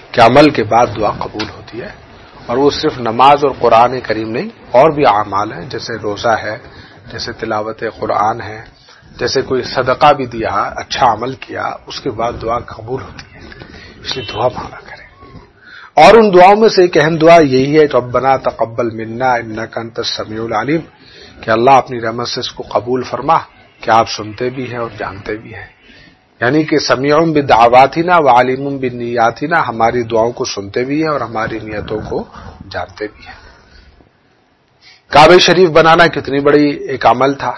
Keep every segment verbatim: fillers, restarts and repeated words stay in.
کہ عمل کے بعد دعا قبول ہوتی ہے، اور وہ صرف نماز اور قرآن کریم نہیں، اور بھی اعمال ہیں، جیسے روزہ ہے، جیسے تلاوت قرآن ہے، جیسے کوئی صدقہ بھی دیا، اچھا عمل کیا، اس کے بعد دعا قبول ہوتی ہے. اس لیے دعا مانگا کریں. اور ان دعاؤں میں سے ایک اہم دعا یہی ہے، ربنا تقبل منا انک انت السمیع العلیم، کہ اللہ اپنی رحمت سے اس کو قبول فرما کہ آپ سنتے بھی ہیں اور جانتے بھی ہیں. یعنی کہ سمیع بدعواتنا وعلیم بنیاتنا، ہماری دعاؤں کو سنتے بھی ہیں اور ہماری نیتوں کو جانتے بھی ہیں. کعبہ شریف بنانا کتنی بڑی ایک عمل تھا.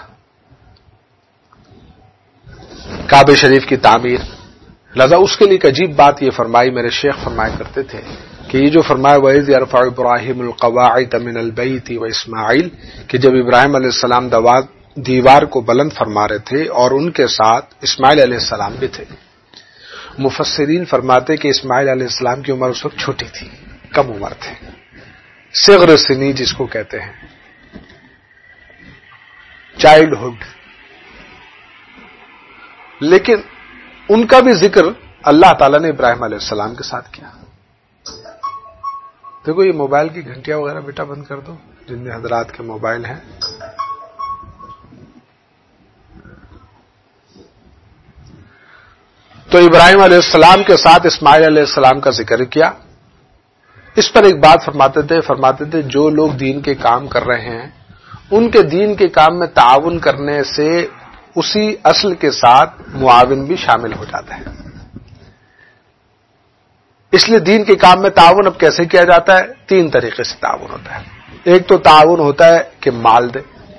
کعبہ شریف کی تعمیر، لہذا اس کے لیے ایک عجیب بات یہ فرمائی، میرے شیخ فرمایا کرتے تھے کہ یہ جو فرمایا وَإِذْ يَرْفَعُ إِبْرَاهِيمُ الْقَوَاعِدَ مِنَ الْبَيْتِ وَإِسْمَاعِيلُ، کہ جب ابراہیم علیہ السلام دیوار کو بلند فرما رہے تھے اور ان کے ساتھ اسماعیل علیہ السلام بھی تھے. مفسرین فرماتے کہ اسماعیل علیہ السلام کی عمر اس وقت چھوٹی تھی، کم عمر تھے، صغر سنی جس کو کہتے ہیں، چائلڈ ہوڈ. لیکن ان کا بھی ذکر اللہ تعالیٰ نے ابراہیم علیہ السلام کے ساتھ کیا. دیکھو یہ موبائل کی گھنٹیاں وغیرہ بیٹا بند کر دو، جن میں حضرات کے موبائل ہیں. تو ابراہیم علیہ السلام کے ساتھ اسماعیل علیہ السلام کا ذکر کیا. اس پر ایک بات فرماتے تھے فرماتے تھے جو لوگ دین کے کام کر رہے ہیں ان کے دین کے کام میں تعاون کرنے سے اسی اصل کے ساتھ معاون بھی شامل ہو جاتا ہے. اس لیے دین کے کام میں تعاون اب کیسے کیا جاتا ہے؟ تین طریقے سے تعاون ہوتا ہے. ایک تو تعاون ہوتا ہے کہ مال دے،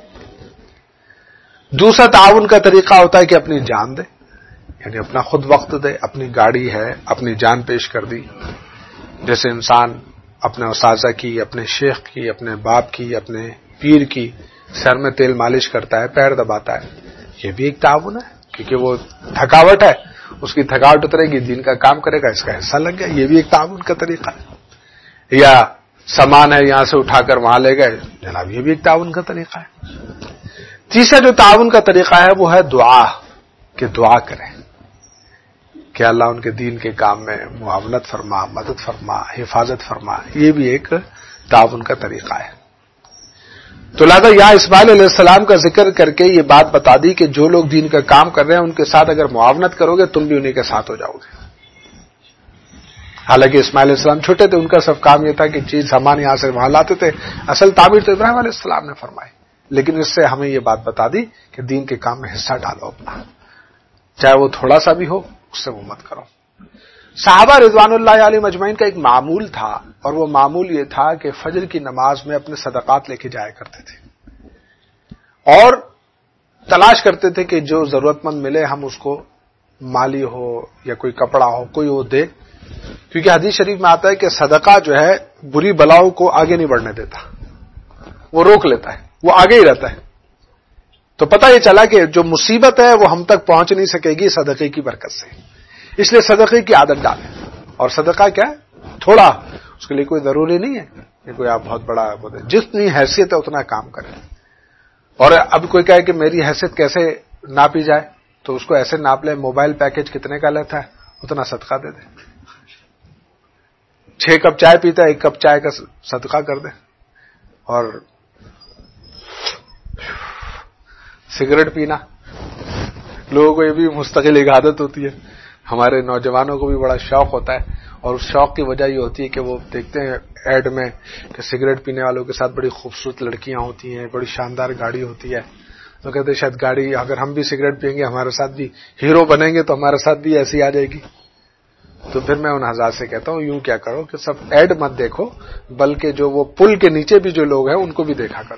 دوسرا تعاون کا طریقہ ہوتا ہے کہ اپنی جان دے، یعنی اپنا خود وقت دے، اپنی گاڑی ہے اپنی جان پیش کر دی. جیسے انسان اپنے اساتذہ کی، اپنے شیخ کی، اپنے باپ کی، اپنے پیر کی سر میں تیل مالش کرتا ہے، پیر دباتا ہے، یہ بھی ایک تعاون ہے کیونکہ وہ تھکاوٹ ہے، اس کی تھکاوٹ اترے گی، دین کا کام کرے گا، اس کا حصہ لگ گیا، یہ بھی ایک تعاون کا طریقہ ہے. یا سامان ہے یہاں سے اٹھا کر وہاں لے گئے جناب، یہ بھی ایک تعاون کا طریقہ ہے. تیسرا جو تعاون کا طریقہ ہے وہ ہے دعا، کہ دعا کریں کہ اللہ ان کے دین کے کام میں معاونت فرما، مدد فرما، حفاظت فرما، یہ بھی ایک تعاون کا طریقہ ہے. تو لہذا یہاں اسماعیل علیہ السلام کا ذکر کر کے یہ بات بتا دی کہ جو لوگ دین کا کام کر رہے ہیں ان کے ساتھ اگر معاونت کرو گے تم بھی انہی کے ساتھ ہو جاؤ گے. حالانکہ اسماعیل علیہ السلام چھوٹے تھے، ان کا سب کام یہ تھا کہ چیز سامان یہاں سے وہاں لاتے تھے، اصل تعمیر تو ابراہیم علیہ السلام نے فرمائی. لیکن اس سے ہمیں یہ بات بتا دی کہ دین کے کام میں حصہ ڈالو اپنا، چاہے وہ تھوڑا سا بھی ہو، اس سے وہ مت کرو. صحابہ رضوان اللہ علیہم اجمعین کا ایک معمول تھا، اور وہ معمول یہ تھا کہ فجر کی نماز میں اپنے صدقات لے کے جایا کرتے تھے اور تلاش کرتے تھے کہ جو ضرورت مند ملے ہم اس کو، مالی ہو یا کوئی کپڑا ہو، کوئی وہ دے. کیونکہ حدیث شریف میں آتا ہے کہ صدقہ جو ہے بری بلاؤں کو آگے نہیں بڑھنے دیتا، وہ روک لیتا ہے، وہ آگے ہی رہتا ہے. تو پتہ یہ چلا کہ جو مصیبت ہے وہ ہم تک پہنچ نہیں سکے گی صدقے کی برکت سے. اس لیے صدقے کی عادت ڈالیں. اور صدقہ کیا ہے؟ تھوڑا، اس کے لیے کوئی ضروری نہیں ہے کہ کوئی آپ بہت بڑا بولے، جتنی حیثیت ہے اتنا کام کریں. اور اب کوئی کہے کہ میری حیثیت کیسے ناپی جائے، تو اس کو ایسے ناپ لیں، موبائل پیکج کتنے کا لیتا ہے اتنا صدقہ دے دیں. چھ کپ چائے پیتا ہے، ایک کپ چائے کا صدقہ کر دیں. اور سگریٹ پینا، لوگوں کو یہ بھی مستقل ایک عادت ہوتی ہے. ہمارے نوجوانوں کو بھی بڑا شوق ہوتا ہے، اور اس شوق کی وجہ یہ ہوتی ہے کہ وہ دیکھتے ہیں ایڈ میں کہ سگریٹ پینے والوں کے ساتھ بڑی خوبصورت لڑکیاں ہوتی ہیں، بڑی شاندار گاڑی ہوتی ہے. تو کہتے ہیں شاید گاڑی، اگر ہم بھی سگریٹ پئیں گے ہمارے ساتھ بھی ہیرو بنیں گے تو ہمارے ساتھ بھی ایسی آ جائے گی. تو پھر میں ان حضرات سے کہتا ہوں یوں کیا کرو کہ سب ایڈ مت دیکھو، بلکہ جو وہ پل کے نیچے بھی جو لوگ ہیں ان کو بھی دیکھا کرو.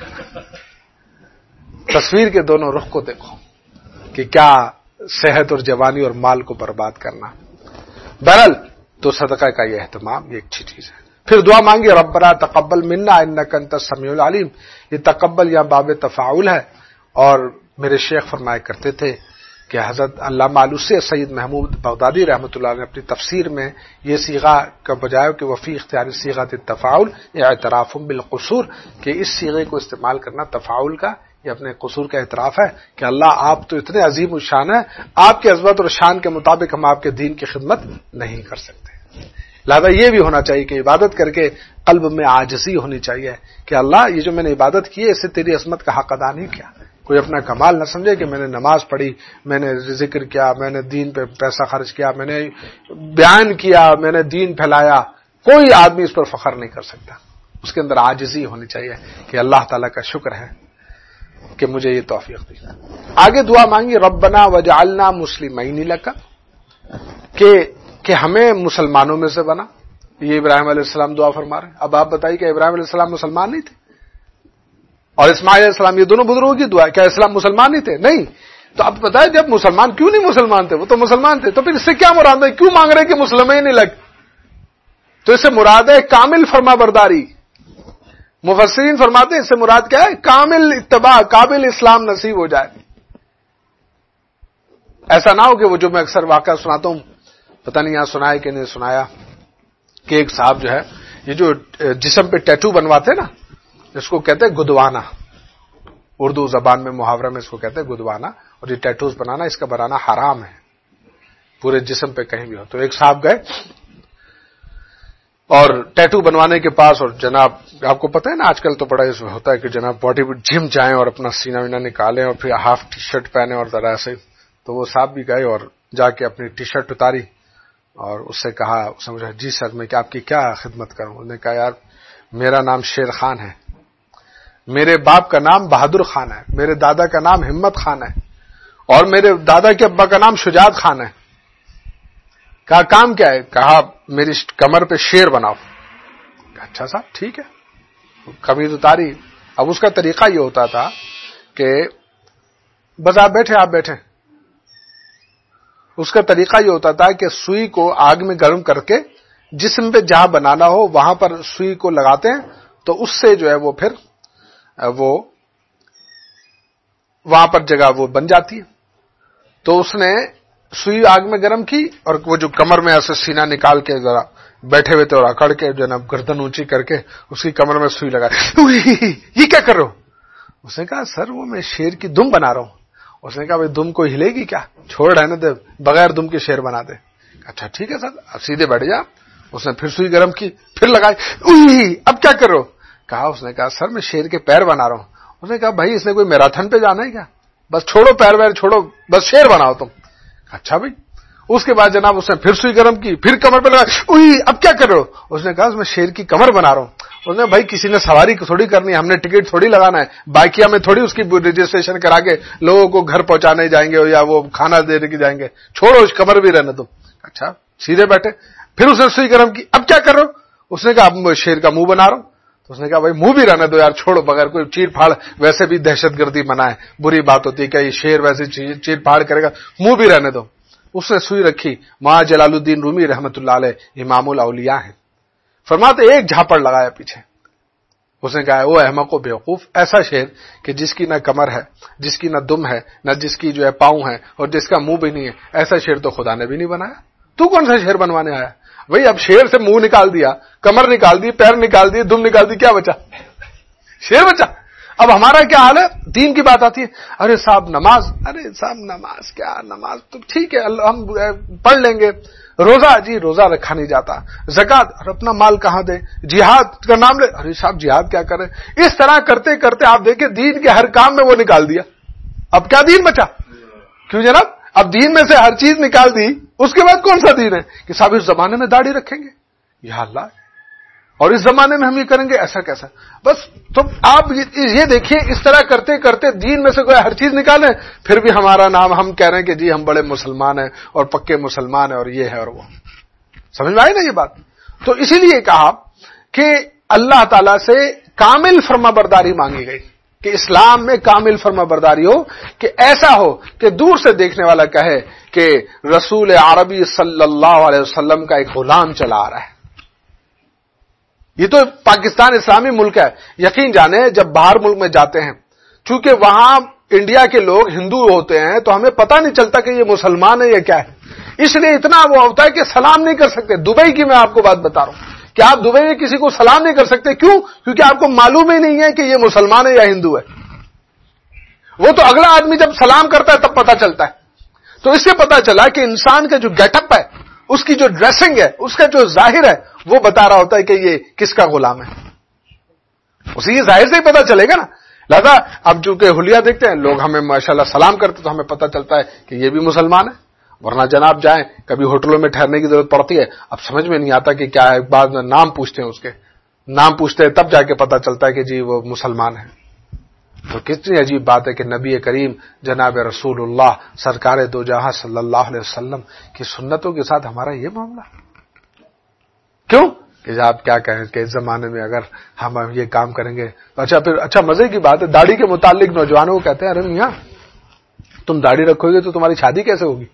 تصویر کے دونوں رخ کو دیکھو کہ کیا صحت اور جوانی اور مال کو برباد کرنا. بہرحال تو صدقہ کا یہ اہتمام یہ اچھی چیز ہے. پھر دعا مانگی ربنا تقبل منا انک انت السمیع العلیم. یہ تقبل یا باب تفاعل ہے. اور میرے شیخ فرمایا کرتے تھے کہ حضرت علامہ علوسی سید محمود بغدادی رحمۃ اللہ نے اپنی تفسیر میں یہ صیغہ کا بجائے کہ وفی اختیار صیغۃ التفاعل اعتراف بالقصور، کہ اس صیغے کو استعمال کرنا تفاعل کا، یہ اپنے قصور کا اعتراف ہے کہ اللہ آپ تو اتنے عظیم الشان ہیں، آپ کے عظمت اور شان کے مطابق ہم آپ کے دین کی خدمت نہیں کر سکتے. لہذا یہ بھی ہونا چاہیے کہ عبادت کر کے قلب میں عاجزی ہونی چاہیے کہ اللہ یہ جو میں نے عبادت کی ہے اس سے تیری عظمت کا حق ادا نہیں کیا. کوئی اپنا کمال نہ سمجھے کہ میں نے نماز پڑھی، میں نے ذکر کیا، میں نے دین پہ پیسہ خرچ کیا، میں نے بیان کیا، میں نے دین پھیلایا. کوئی آدمی اس پر فخر نہیں کر سکتا. اس کے اندر عاجزی ہونی چاہیے کہ اللہ تعالیٰ کا شکر ہے کہ مجھے یہ توفیق دی. آگے دعا مانگی ربنا وجعلنا مسلمین لک، کہ کہ ہمیں مسلمانوں میں سے بنا. یہ ابراہیم علیہ السلام دعا فرما رہے ہیں. اب آپ بتائیے کہ ابراہیم علیہ السلام مسلمان نہیں تھے؟ اور اسماعیل علیہ السلام، یہ دونوں بزرگوں کی دعا ہے. کیا اسلام مسلمان نہیں تھے؟ نہیں. تو اب بتائیں جب مسلمان کیوں نہیں مسلمان تھے؟ وہ تو مسلمان تھے. تو پھر اس سے کیا مراد ہے؟ کیوں مانگ رہے کہ مسلمین نہیں لگ؟ تو اس سے مراد ہے کامل فرما برداری. مفسرین فرماتے ہیں اس سے مراد کیا ہے؟ کامل اتباع، کامل اسلام نصیب ہو جائے. ایسا نہ ہو کہ وہ جو میں اکثر واقعہ سناتا ہوں، پتہ نہیں یہاں سنایا کہ نہیں سنایا، کہ ایک صاحب جو ہے یہ جو جسم پہ ٹیٹو بنواتے نا، اس کو کہتے ہیں گدوانا. اردو زبان میں محاورہ میں اس کو کہتے ہیں گدوانا. اور یہ ٹیٹوز بنانا، اس کا بنانا حرام ہے پورے جسم پہ کہیں بھی ہو. تو ایک صاحب گئے اور ٹیٹو بنوانے کے پاس، اور جناب آپ کو پتہ ہے نا آج کل تو بڑا ہوتا ہے کہ جناب باڈی جم جائیں اور اپنا سینہ وینہ نکالیں اور پھر ہاف ٹی شرٹ پہنے اور ذرا ایسے. تو وہ صاحب بھی گئے اور جا کے اپنی ٹی شرٹ اتاری اور اس سے کہا، اس نے مجھے جی سر میں کہ آپ کی کیا خدمت کروں؟ انہوں نے کہا یار میرا نام شیر خان ہے، میرے باپ کا نام بہادر خان ہے، میرے دادا کا نام ہمت خان ہے، اور میرے دادا کے ابا کا نام شجاعت خان ہے. کہا کام کیا ہے؟ کہا میری کمر پہ شیر بناؤ. اچھا صاحب ٹھیک ہے. قمیض اتاری. اب اس کا طریقہ یہ ہوتا تھا کہ بس آپ بیٹھے آپ بیٹھے اس کا طریقہ یہ ہوتا تھا کہ سوئی کو آگ میں گرم کر کے جسم پہ جہاں بنانا ہو وہاں پر سوئی کو لگاتے ہیں، تو اس سے جو ہے وہ پھر وہ وہاں پر جگہ وہ بن جاتی ہے. تو اس نے سوئی آگ میں گرم کی اور وہ جو کمر میں ایسے سینہ نکال کے ذرا بیٹھے ہوئے تھے اور اکڑ کے جو ہے نا گردن اونچی کر کے اس کی کمر میں سوئی لگا. یہ کیا کر رہے ہو؟ اس نے کہا سر وہ میں شیر کی دم بنا رہا ہوں. اس نے کہا بھائی دم کو ہلے گی کیا؟ چھوڑ رہنے دے، بغیر دم کے شیر بنا دے. اچھا ٹھیک ہے سر، اب سیدھے بیٹھ جا. اس نے پھر سوئی گرم کی، پھر لگائی. اب کیا کر رہے ہو؟ کہا اس نے کہا سر میں شیر کے پیر بنا رہا ہوں. اس نے کہا بھائی اس نے کوئی میراتھن پہ جانا ہے کیا؟ بس چھوڑو پیر ویر چھوڑو، بس شیر بناؤ تم. اچھا بھائی. اس کے بعد جناب اس نے پھر سوئی گرم کی، پھر کمر پہ لگا. اب کیا کر رہے ہو؟ اس نے کہا میں شیر کی کمر بنا رہا ہوں. اس نے بھائی کسی نے سواری تھوڑی کرنی ہے، ہم نے ٹکٹ تھوڑی لگانا ہے، بائکیا میں تھوڑی اس کی رجسٹریشن کرا کے لوگوں کو گھر پہنچانے جائیں گے یا وہ کھانا دینے کی جائیں گے. چھوڑو اس کمر بھی رہنے دو. اچھا سیدھے بیٹھے. پھر اس نے سوئی گرم کی. اب کیا کر رہے ہو؟ اس نے کہا اب شیر کا منہ بنا رہا ہوں. تو اس نے کہا بھائی منہ بھی رہنے دو یار، چھوڑو بغیر کوئی چیر پھاڑ، ویسے بھی دہشت گردی منع ہے، بری بات ہوتی ہے کہ یہ شیر ویسے چیر پھاڑ کرے گا، منہ بھی رہنے دو. اس نے سوئی رکھی. ماں جلال الدین رومی رحمت اللہ علیہ امام الاولیاء ہیں، فرماتے ایک جھاپڑ لگایا پیچھے. اس نے کہا وہ احمق و بیوقوف، ایسا شیر کہ جس کی نہ کمر ہے، جس کی نہ دم ہے، نہ جس کی جو ہے پاؤں ہے، اور جس کا منہ بھی نہیں ہے، ایسا شیر تو خدا نے بھی نہیں بنایا. تو کون سا شیر بنوانے آیا؟ بھئی اب شیر سے منہ نکال دیا، کمر نکال دی، پیر نکال دی، دم نکال دی، کیا بچا؟ شیر بچا. اب ہمارا کیا حال ہے؟ دین کی بات آتی ہے، ارے صاحب نماز، ارے صاحب نماز کیا، نماز تو ٹھیک ہے ہم پڑھ لیں گے. روزہ، جی روزہ رکھا نہیں جاتا. زکات، اور اپنا مال کہاں دے. جہاد کا نام لے، ارے صاحب جہاد کیا کرے. اس طرح کرتے کرتے آپ دیکھیں دین کے ہر کام میں وہ نکال دیا. اب کیا دین بچا؟ کیوں جناب؟ اب دین میں سے ہر چیز نکال دی، اس کے بعد کون سا دین ہے؟ کہ صاحب اس زمانے میں داڑھی رکھیں گے، یا اللہ، اور اس زمانے میں ہم یہ کریں گے، ایسا کیسا؟ بس تو آپ یہ دیکھیے اس طرح کرتے کرتے دین میں سے کوئی ہر چیز نکالیں، پھر بھی ہمارا نام ہم کہہ رہے ہیں کہ جی ہم بڑے مسلمان ہیں اور پکے مسلمان ہیں اور یہ ہے اور وہ. سمجھ میں آئی نا یہ بات؟ تو اسی لیے کہا کہ اللہ تعالیٰ سے کامل فرما برداری مانگی گئی کہ اسلام میں کامل فرما برداری ہو، کہ ایسا ہو کہ دور سے دیکھنے والا کہے کہ رسول عربی صلی اللہ علیہ وسلم کا ایک غلام چلا آ رہا ہے. یہ تو پاکستان اسلامی ملک ہے. یقین جانے جب باہر ملک میں جاتے ہیں، چونکہ وہاں انڈیا کے لوگ ہندو ہوتے ہیں تو ہمیں پتہ نہیں چلتا کہ یہ مسلمان ہے یا کیا ہے، اس لیے اتنا وہ ہوتا ہے کہ سلام نہیں کر سکتے. دبئی کی میں آپ کو بات بتا رہا ہوں کہ آپ دبئی میں کسی کو سلام نہیں کر سکتے. کیوں؟ کیونکہ آپ کو معلوم ہی نہیں ہے کہ یہ مسلمان ہے یا ہندو ہے. وہ تو اگلا آدمی جب سلام کرتا ہے تب پتہ چلتا ہے. تو اس سے پتہ چلا کہ انسان کا جو گیٹ اپ ہے اس کی جو ڈریسنگ ہے، اس کا جو ظاہر ہے، وہ بتا رہا ہوتا ہے کہ یہ کس کا غلام ہے. اسے یہ ظاہر سے ہی پتا چلے گا نا. لہذا اب چونکہ حلیہ دیکھتے ہیں لوگ، ہمیں ماشاءاللہ سلام کرتے تو ہمیں پتا چلتا ہے کہ یہ بھی مسلمان ہے. ورنہ جناب جائیں کبھی ہوٹلوں میں ٹھہرنے کی ضرورت پڑتی ہے، اب سمجھ میں نہیں آتا کہ کیا ہے، بعد میں نام پوچھتے ہیں، اس کے نام پوچھتے ہیں تب جا کے پتا چلتا ہے کہ جی وہ مسلمان ہے. تو کتنی عجیب بات ہے کہ نبی کریم جناب رسول اللہ سرکار دو جہاں صلی اللہ علیہ وسلم کی سنتوں کے ساتھ ہمارا یہ معاملہ. کیوں کہ آپ کیا کہیں کہ اس زمانے میں اگر ہم یہ کام کریں گے تو اچھا پھر اچھا مزے کی بات ہے، داڑھی کے متعلق نوجوانوں کو کہتے ہیں ارے میاں تم داڑھی رکھو گے تو تمہاری شادی کیسے ہوگی؟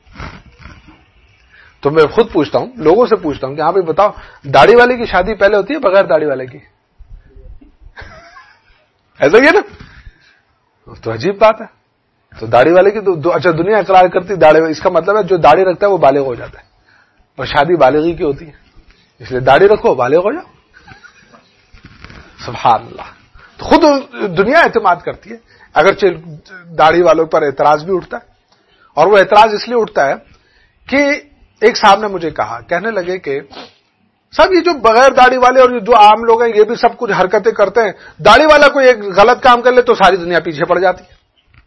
تو میں خود پوچھتا ہوں، لوگوں سے پوچھتا ہوں کہ ہاں بھائی بتاؤ، داڑھی والے کی شادی پہلے ہوتی ہے بغیر داڑھی والے کی؟ ایسا ہی ہے نا. تو عجیب بات ہے. تو داڑھی والے کی تو اچھا دنیا اقرار کرتی داڑھی، اس کا مطلب ہے جو داڑھی رکھتا ہے وہ بالغ ہو جاتا ہے، اور شادی بالغی کی ہوتی ہے، اس لیے داڑھی رکھو بالغ ہو جاؤ. سبحان اللہ. تو خود دنیا اعتماد کرتی ہے، اگرچہ داڑھی والوں پر اعتراض بھی اٹھتا ہے. اور وہ اعتراض اس لیے اٹھتا ہے کہ ایک صاحب نے مجھے کہا، کہنے لگے کہ سب یہ جو بغیر داڑھی والے اور جو عام لوگ ہیں یہ بھی سب کچھ حرکتیں کرتے ہیں، داڑھی والا کوئی ایک غلط کام کر لے تو ساری دنیا پیچھے پڑ جاتی ہے.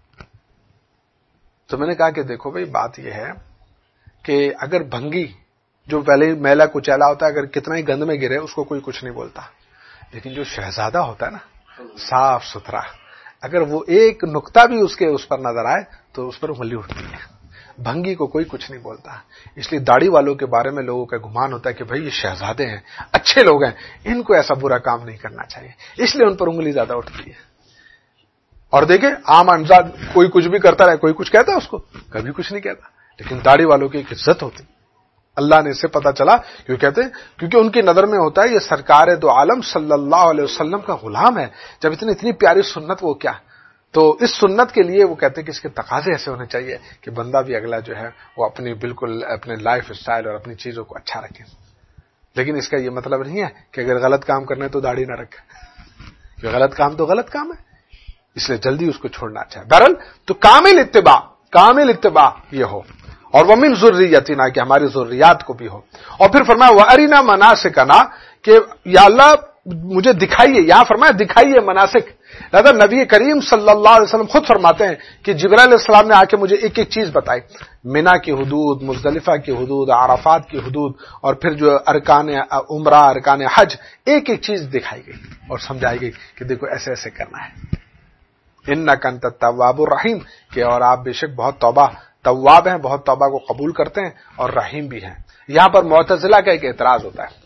تو میں نے کہا کہ دیکھو بھائی بات یہ ہے کہ اگر بھنگی جو پہلے میلا کچیلا ہوتا ہے اگر کتنا ہی گند میں گرے اس کو کوئی کچھ نہیں بولتا، لیکن جو شہزادہ ہوتا ہے نا صاف ستھرا، اگر وہ ایک نقطہ بھی اس کے اس پر نظر آئے تو اس پر انگلی اٹھتی ہے. بھنگی کو کوئی کچھ نہیں بولتا. اس لیے داڑھی والوں کے بارے میں لوگوں کا گمان ہوتا ہے کہ بھائی یہ شہزادے ہیں، اچھے لوگ ہیں، ان کو ایسا برا کام نہیں کرنا چاہیے، اس لیے ان پر انگلی زیادہ اٹھتی ہے. اور دیکھیں عام انسان کوئی کچھ بھی کرتا رہے، کوئی کچھ کہتا ہے اس کو؟ کبھی کچھ نہیں کہتا. لیکن داڑھی والوں کی ایک عزت ہوتی. اللہ نے اس سے پتا چلا کیوں کہتے ہیں، کیونکہ ان کی نظر میں ہوتا ہے یہ سرکار دو عالم صلی اللہ علیہ وسلم کا غلام ہے. جب اتنی اتنی پیاری سنت وہ کیا، تو اس سنت کے لیے وہ کہتے ہیں کہ اس کے تقاضے ایسے ہونے چاہیے کہ بندہ بھی اگلا جو ہے وہ اپنی بالکل اپنے لائف سٹائل اور اپنی چیزوں کو اچھا رکھے. لیکن اس کا یہ مطلب نہیں ہے کہ اگر غلط کام کرنا ہے تو داڑھی نہ رکھے، کہ غلط کام تو غلط کام ہے، اس لیے جلدی اس کو چھوڑنا اچھا ہے. بہرحال تو کامل اتباع، کامل اتباع یہ ہو، اور ومن ذریتنا کہ ہماری ذریات کو بھی ہو. اور پھر فرمایا وارنا مناسکنا کہ یا اللہ مجھے دکھائیے، یہاں فرمایا دکھائیے مناسک. لہذا نبی کریم صلی اللہ علیہ وسلم خود فرماتے ہیں کہ جبرائیل علیہ السلام نے آ کے مجھے ایک ایک چیز بتائی، مینا کی حدود، مزدلفہ کی حدود، عرفات کی حدود، اور پھر جو ارکان عمرہ، ارکان حج، ایک ایک چیز دکھائی گئی اور سمجھائی گئی کہ دیکھو ایسے ایسے کرنا ہے. انک انت التواب الرحیم کہ اور آپ بے شک بہت توبہ تواب ہیں، بہت توبہ کو قبول کرتے ہیں اور رحیم بھی ہیں. یہاں پر معتزلہ کا ایک اعتراض ہوتا ہے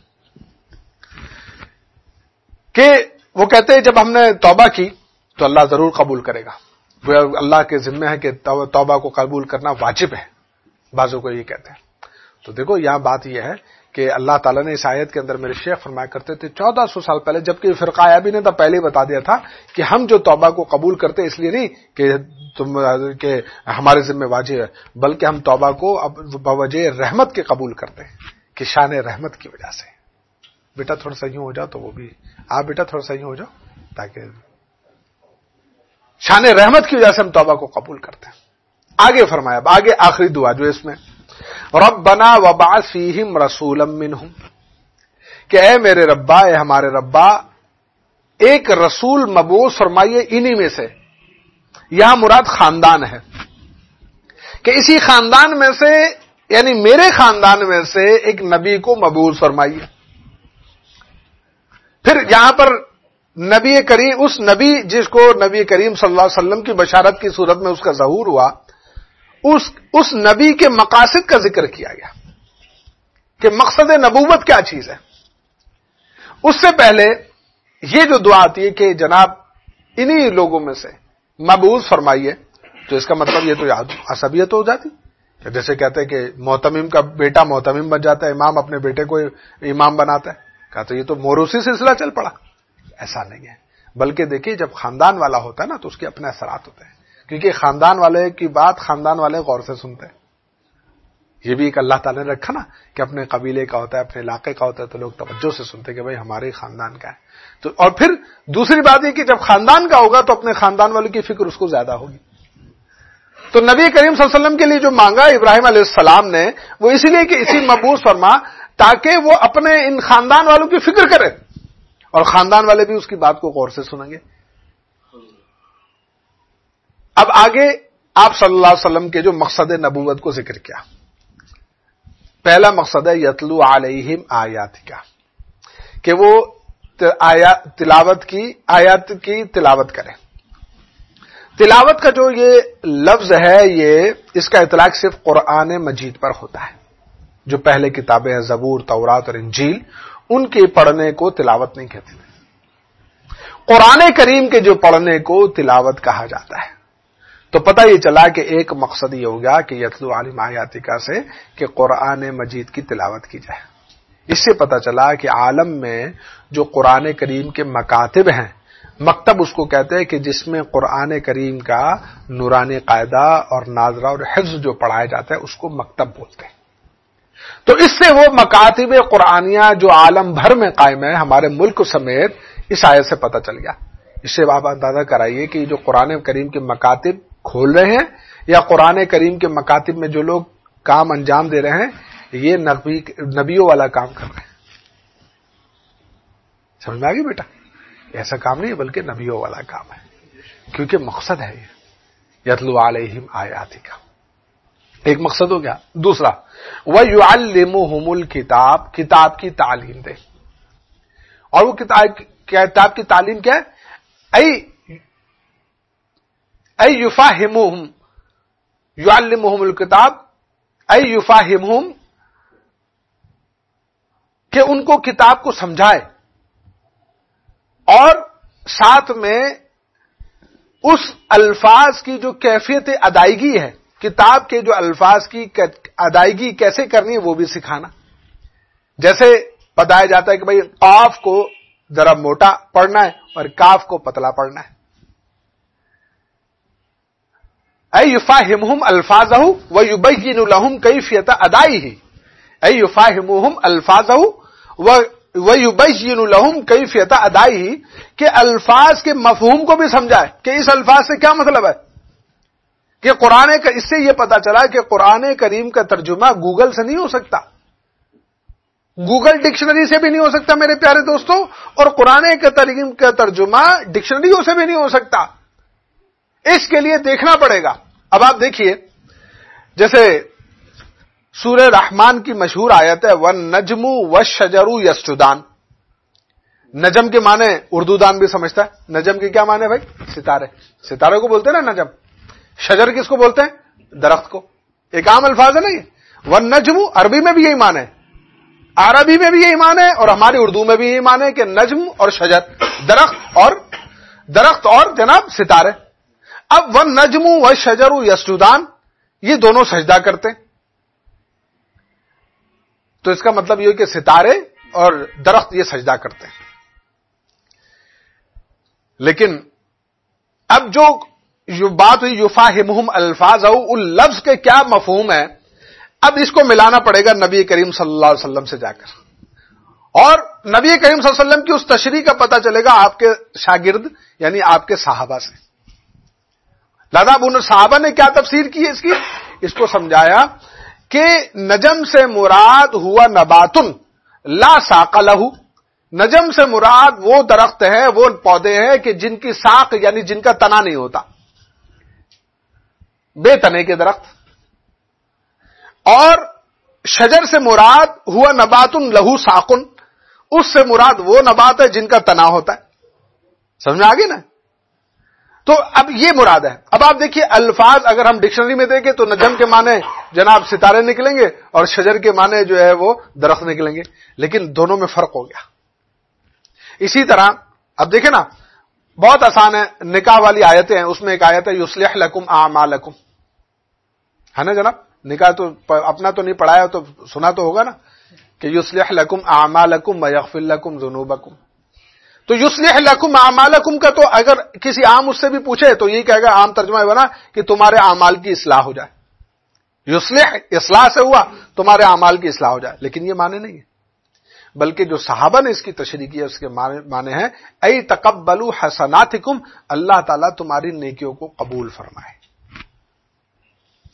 کہ وہ کہتے ہیں جب ہم نے توبہ کی تو اللہ ضرور قبول کرے گا، وہ اللہ کے ذمہ ہے کہ توبہ کو قبول کرنا واجب ہے. بعضوں کو یہ کہتے ہیں. تو دیکھو یہاں بات یہ ہے کہ اللہ تعالیٰ نے اس آیت کے اندر میرے شیخ فرمایا کرتے تھے چودہ سو سال پہلے، جبکہ فرقہ آیا بھی نہیں تھا، پہلے ہی بتا دیا تھا کہ ہم جو توبہ کو قبول کرتے اس لیے نہیں کہ تم کہ ہمارے ذمہ واجب ہے، بلکہ ہم توبہ کو بوجہ رحمت کے قبول کرتے ہیں کہ شان رحمت کی وجہ سے. بیٹا تھوڑا سا یوں ہو جاؤ تو وہ بھی آپ بیٹا تھوڑا سا یوں ہو جاؤ تاکہ شان رحمت کی وجہ سے ہم توبہ کو قبول کرتے ہیں. آگے فرمایا، آگے آخری دعا جو اس میں ربنا وبعث فیہم رسولا منہم کہ اے میرے ربا، اے ہمارے ربا ایک رسول مبعوث فرمائیے انہی میں سے. یہاں مراد خاندان ہے کہ اسی خاندان میں سے یعنی میرے خاندان میں سے ایک نبی کو مبعوث فرمائیے. پھر یہاں پر نبی کریم، اس نبی جس کو نبی کریم صلی اللہ علیہ وسلم کی بشارت کی صورت میں اس کا ظہور ہوا، اس اس نبی کے مقاصد کا ذکر کیا گیا کہ مقصد نبوت کیا چیز ہے. اس سے پہلے یہ جو دعا آتی ہے کہ جناب انہی لوگوں میں سے مبعوث فرمائیے، تو اس کا مطلب یہ تو عصبیت ہو جاتی، جیسے کہتے ہیں کہ محتمم کا بیٹا محتمم بن جاتا ہے، امام اپنے بیٹے کو امام بناتا ہے. کہا تو یہ تو موروثی سلسلہ چل پڑا. ایسا نہیں ہے، بلکہ دیکھیے جب خاندان والا ہوتا ہے نا تو اس کے اپنے اثرات ہوتے ہیں، کیونکہ خاندان والے کی بات خاندان والے غور سے سنتے ہیں. یہ بھی ایک اللہ تعالیٰ نے رکھا نا کہ اپنے قبیلے کا ہوتا ہے، اپنے علاقے کا ہوتا ہے، تو لوگ توجہ سے سنتے کہ بھائی ہمارے خاندان کا ہے. تو اور پھر دوسری بات یہ کہ جب خاندان کا ہوگا تو اپنے خاندان والوں کی فکر اس کو زیادہ ہوگی. تو نبی کریم صلی اللہ علیہ وسلم کے لیے جو مانگا ابراہیم علیہ السلام نے، وہ اسی لیے کہ اسی مبعوث فرما تاکہ وہ اپنے ان خاندان والوں کی فکر کرے اور خاندان والے بھی اس کی بات کو غور سے سنیں گے۔ اب آگے آپ صلی اللہ علیہ وسلم کے جو مقصد نبوت کو ذکر کیا، پہلا مقصد ہے یتلو علیہم آیات کا، کہ وہ آیات تلاوت کی آیات کی تلاوت کریں۔ تلاوت کا جو یہ لفظ ہے، یہ اس کا اطلاق صرف قرآن مجید پر ہوتا ہے۔ جو پہلے کتابیں ہیں زبور، تورات اور انجیل، ان کے پڑھنے کو تلاوت نہیں کہتے تھے۔ قرآن کریم کے جو پڑھنے کو تلاوت کہا جاتا ہے۔ تو پتہ یہ چلا کہ ایک مقصد یہ ہوگا کہ یتلو علیہم آیاتکا سے کہ قرآن مجید کی تلاوت کی جائے۔ اس سے پتہ چلا کہ عالم میں جو قرآن کریم کے مکاتب ہیں، مکتب اس کو کہتے ہیں کہ جس میں قرآن کریم کا نورانی قاعدہ اور ناظرہ اور حفظ جو پڑھایا جاتا ہے اس کو مکتب بولتے ہیں۔ تو اس سے وہ مکاتب قرآنیہ جو عالم بھر میں قائم ہے، ہمارے ملک سمیت، اس آیت سے پتہ چل گیا۔ اس سے آپ اندازہ کرائیے کہ جو قرآن کریم کے مکاتب کھول رہے ہیں یا قرآن کریم کے مکاتب میں جو لوگ کام انجام دے رہے ہیں، یہ نبی نبیوں والا کام کر رہے ہیں۔ سمجھ میں آ گئی بیٹا؟ ایسا کام نہیں ہے بلکہ نبیوں والا کام ہے، کیونکہ مقصد ہے یہ یتلو علیہم آیاتکا، ایک مقصد ہو گیا۔ دوسرا وَيُعَلِّمُهُمُ الْكِتَابَ، کتاب کی تعلیم دے۔ اور وہ کتاب کتاب کی تعلیم کیا ہے؟ ای ای یفہمہم، یعلمہم الکتاب ای یفہمہم، کہ ان کو کتاب کو سمجھائے اور ساتھ میں اس الفاظ کی جو کیفیت ادائیگی ہے، کتاب کے جو الفاظ کی ادائیگی کیسے کرنی ہے وہ بھی سکھانا۔ جیسے بتایا جاتا ہے کہ بھئی قاف کو ذرا موٹا پڑھنا ہے اور کاف کو پتلا پڑھنا ہے۔ اے یفہمہم الفاظہ ویبین لہم کیفیت ادائیہ، اے یفہمہم الفاظہ ویبین لہم کیفیت ادائیہ، کہ الفاظ کے مفہوم کو بھی سمجھائے کہ اس الفاظ سے کیا مطلب ہے۔ کہ قرآن کا اس سے یہ پتا چلا کہ قرآن کریم کا ترجمہ گوگل سے نہیں ہو سکتا، گوگل ڈکشنری سے بھی نہیں ہو سکتا میرے پیارے دوستوں، اور قرآن کریم کا ترجمہ ڈکشنریوں سے بھی نہیں ہو سکتا۔ اس کے لیے دیکھنا پڑے گا۔ اب آپ دیکھیے، جیسے سورہ رحمان کی مشہور آیت ہے وَالنَّجْمُ وَالشَّجَرُ يَسْجُدَانِ۔ نجم کے معنی اردو دان بھی سمجھتا ہے۔ نجم کے کیا معنی ہے بھائی؟ ستارے، ستارے کو بولتے ہیں نا نجم۔ شجر کس کو بولتے ہیں؟ درخت کو۔ ایک عام الفاظ ہے نا یہ۔ وَالنَّجْمُ عربی میں بھی یہی معنی ہے، عربی میں بھی یہی معنی ہے، اور ہماری اردو میں بھی یہی معنی ہے کہ نجم اور شجر، درخت اور درخت اور جناب ستارے۔ اب وَالنَّجْمُ وَالشَّجَرُ يَسْجُدَانِ، یہ دونوں سجدہ کرتے ہیں۔ تو اس کا مطلب یہ کہ ستارے اور درخت یہ سجدہ کرتے ہیں۔ لیکن اب جو جو بات ہوئی یفہمہم الفاظہ، ان لفظ کے کیا مفہوم ہے، اب اس کو ملانا پڑے گا نبی کریم صلی اللہ علیہ وسلم سے جا کر، اور نبی کریم صلی اللہ علیہ وسلم کی اس تشریح کا پتہ چلے گا آپ کے شاگرد یعنی آپ کے صحابہ سے۔ لہذا ان صحابہ نے کیا تفسیر کی ہے اس کی؟ اس کو سمجھایا کہ نجم سے مراد ہوا نباتن لا ساق لہ، نجم سے مراد وہ درخت ہے، وہ پودے ہیں کہ جن کی ساق یعنی جن کا تنا نہیں ہوتا، بے تنے کے درخت۔ اور شجر سے مراد ہوا نباتن لہو ساقن، اس سے مراد وہ نبات ہے جن کا تنا ہوتا ہے۔ سمجھ میں آ گئی نا؟ تو اب یہ مراد ہے۔ اب آپ دیکھیے الفاظ اگر ہم ڈکشنری میں دیکھیں تو نجم کے معنی جناب ستارے نکلیں گے اور شجر کے معنی جو ہے وہ درخت نکلیں گے، لیکن دونوں میں فرق ہو گیا۔ اسی طرح اب دیکھیں نا، بہت آسان ہے، نکاح والی آیتیں ہیں، اس میں ایک آیت ہے یصلح لکم اعمالکم، ہے نا جناب؟ نکاح تو اپنا تو نہیں پڑھایا تو سنا تو ہوگا نا کہ یصلح لکم اعمالکم ویغفر لکم ذنوبکم۔ تو یصلح لکم اعمالکم کا تو اگر کسی عام اس سے بھی پوچھے تو یہ کہے گا، عام ترجمہ بنا کہ تمہارے اعمال کی اصلاح ہو جائے۔ یصلح اصلاح سے ہوا تمہارے اعمال کی اصلاح ہو جائے، لیکن یہ معنی نہیں ہے، بلکہ جو صحابہ نے اس کی تشریح کی ہے اس کے معنی ہے اے تقبلوا حسناتکم، اللہ تعالیٰ تمہاری نیکیوں کو قبول فرمائے۔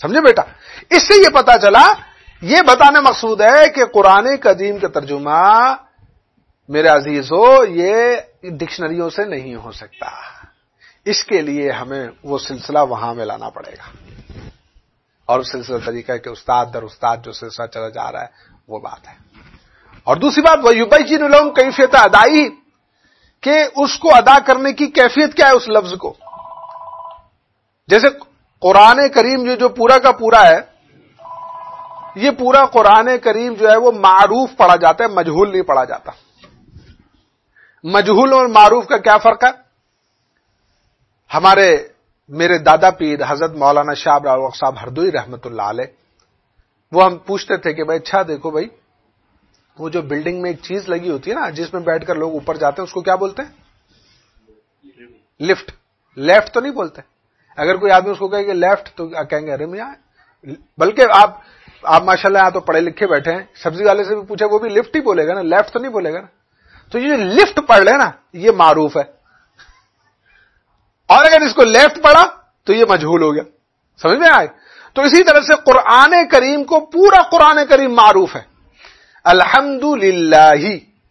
سمجھے بیٹا؟ اس سے یہ پتا چلا، یہ بتانا مقصود ہے کہ قرآن قدیم کا ترجمہ میرے عزیزو یہ ڈکشنریوں سے نہیں ہو سکتا، اس کے لیے ہمیں وہ سلسلہ وہاں میں لانا پڑے گا، اور اس سلسلہ طریقہ کہ استاد در استاد جو سلسلہ چلا جا رہا ہے وہ بات ہے۔ اور دوسری بات وَيُبَيِّنُ لَهُمْ کیفیت ادائی، کہ اس کو ادا کرنے کی کیفیت کیا ہے اس لفظ کو۔ جیسے قرآن کریم جو جو پورا کا پورا ہے، یہ پورا قرآن کریم جو ہے وہ معروف پڑھا جاتا ہے، مجہول نہیں پڑھا جاتا۔ مجہول اور معروف کا کیا فرق ہے؟ ہمارے میرے دادا پیر حضرت مولانا شاہ عبد الرحمن صاحب ہردوئی رحمت اللہ علیہ، وہ ہم پوچھتے تھے کہ بھائی اچھا دیکھو بھائی، وہ جو بلڈنگ میں ایک چیز لگی ہوتی ہے نا جس میں بیٹھ کر لوگ اوپر جاتے ہیں، اس کو کیا بولتے ہیں؟ لفٹ۔ لیفٹ تو نہیں بولتے۔ اگر کوئی آدمی اس کو کہے کہ لیفٹ تو کہیں گے ارے میاں، بلکہ آپ آپ ماشاءاللہ یہاں تو پڑھے لکھے بیٹھے ہیں، سبزی والے سے بھی پوچھے وہ بھی لفٹ ہی بولے گا نا، لیفٹ تو نہیں بولے گا نا۔ تو یہ لفٹ پڑھ لے نا یہ معروف ہے، اور اگر اس کو لیفٹ پڑھا تو یہ مجہول ہو گیا۔ سمجھ میں آئے؟ تو اسی طرح سے قرآن کریم کو پورا قرآن کریم معروف ہے الحمدللہ،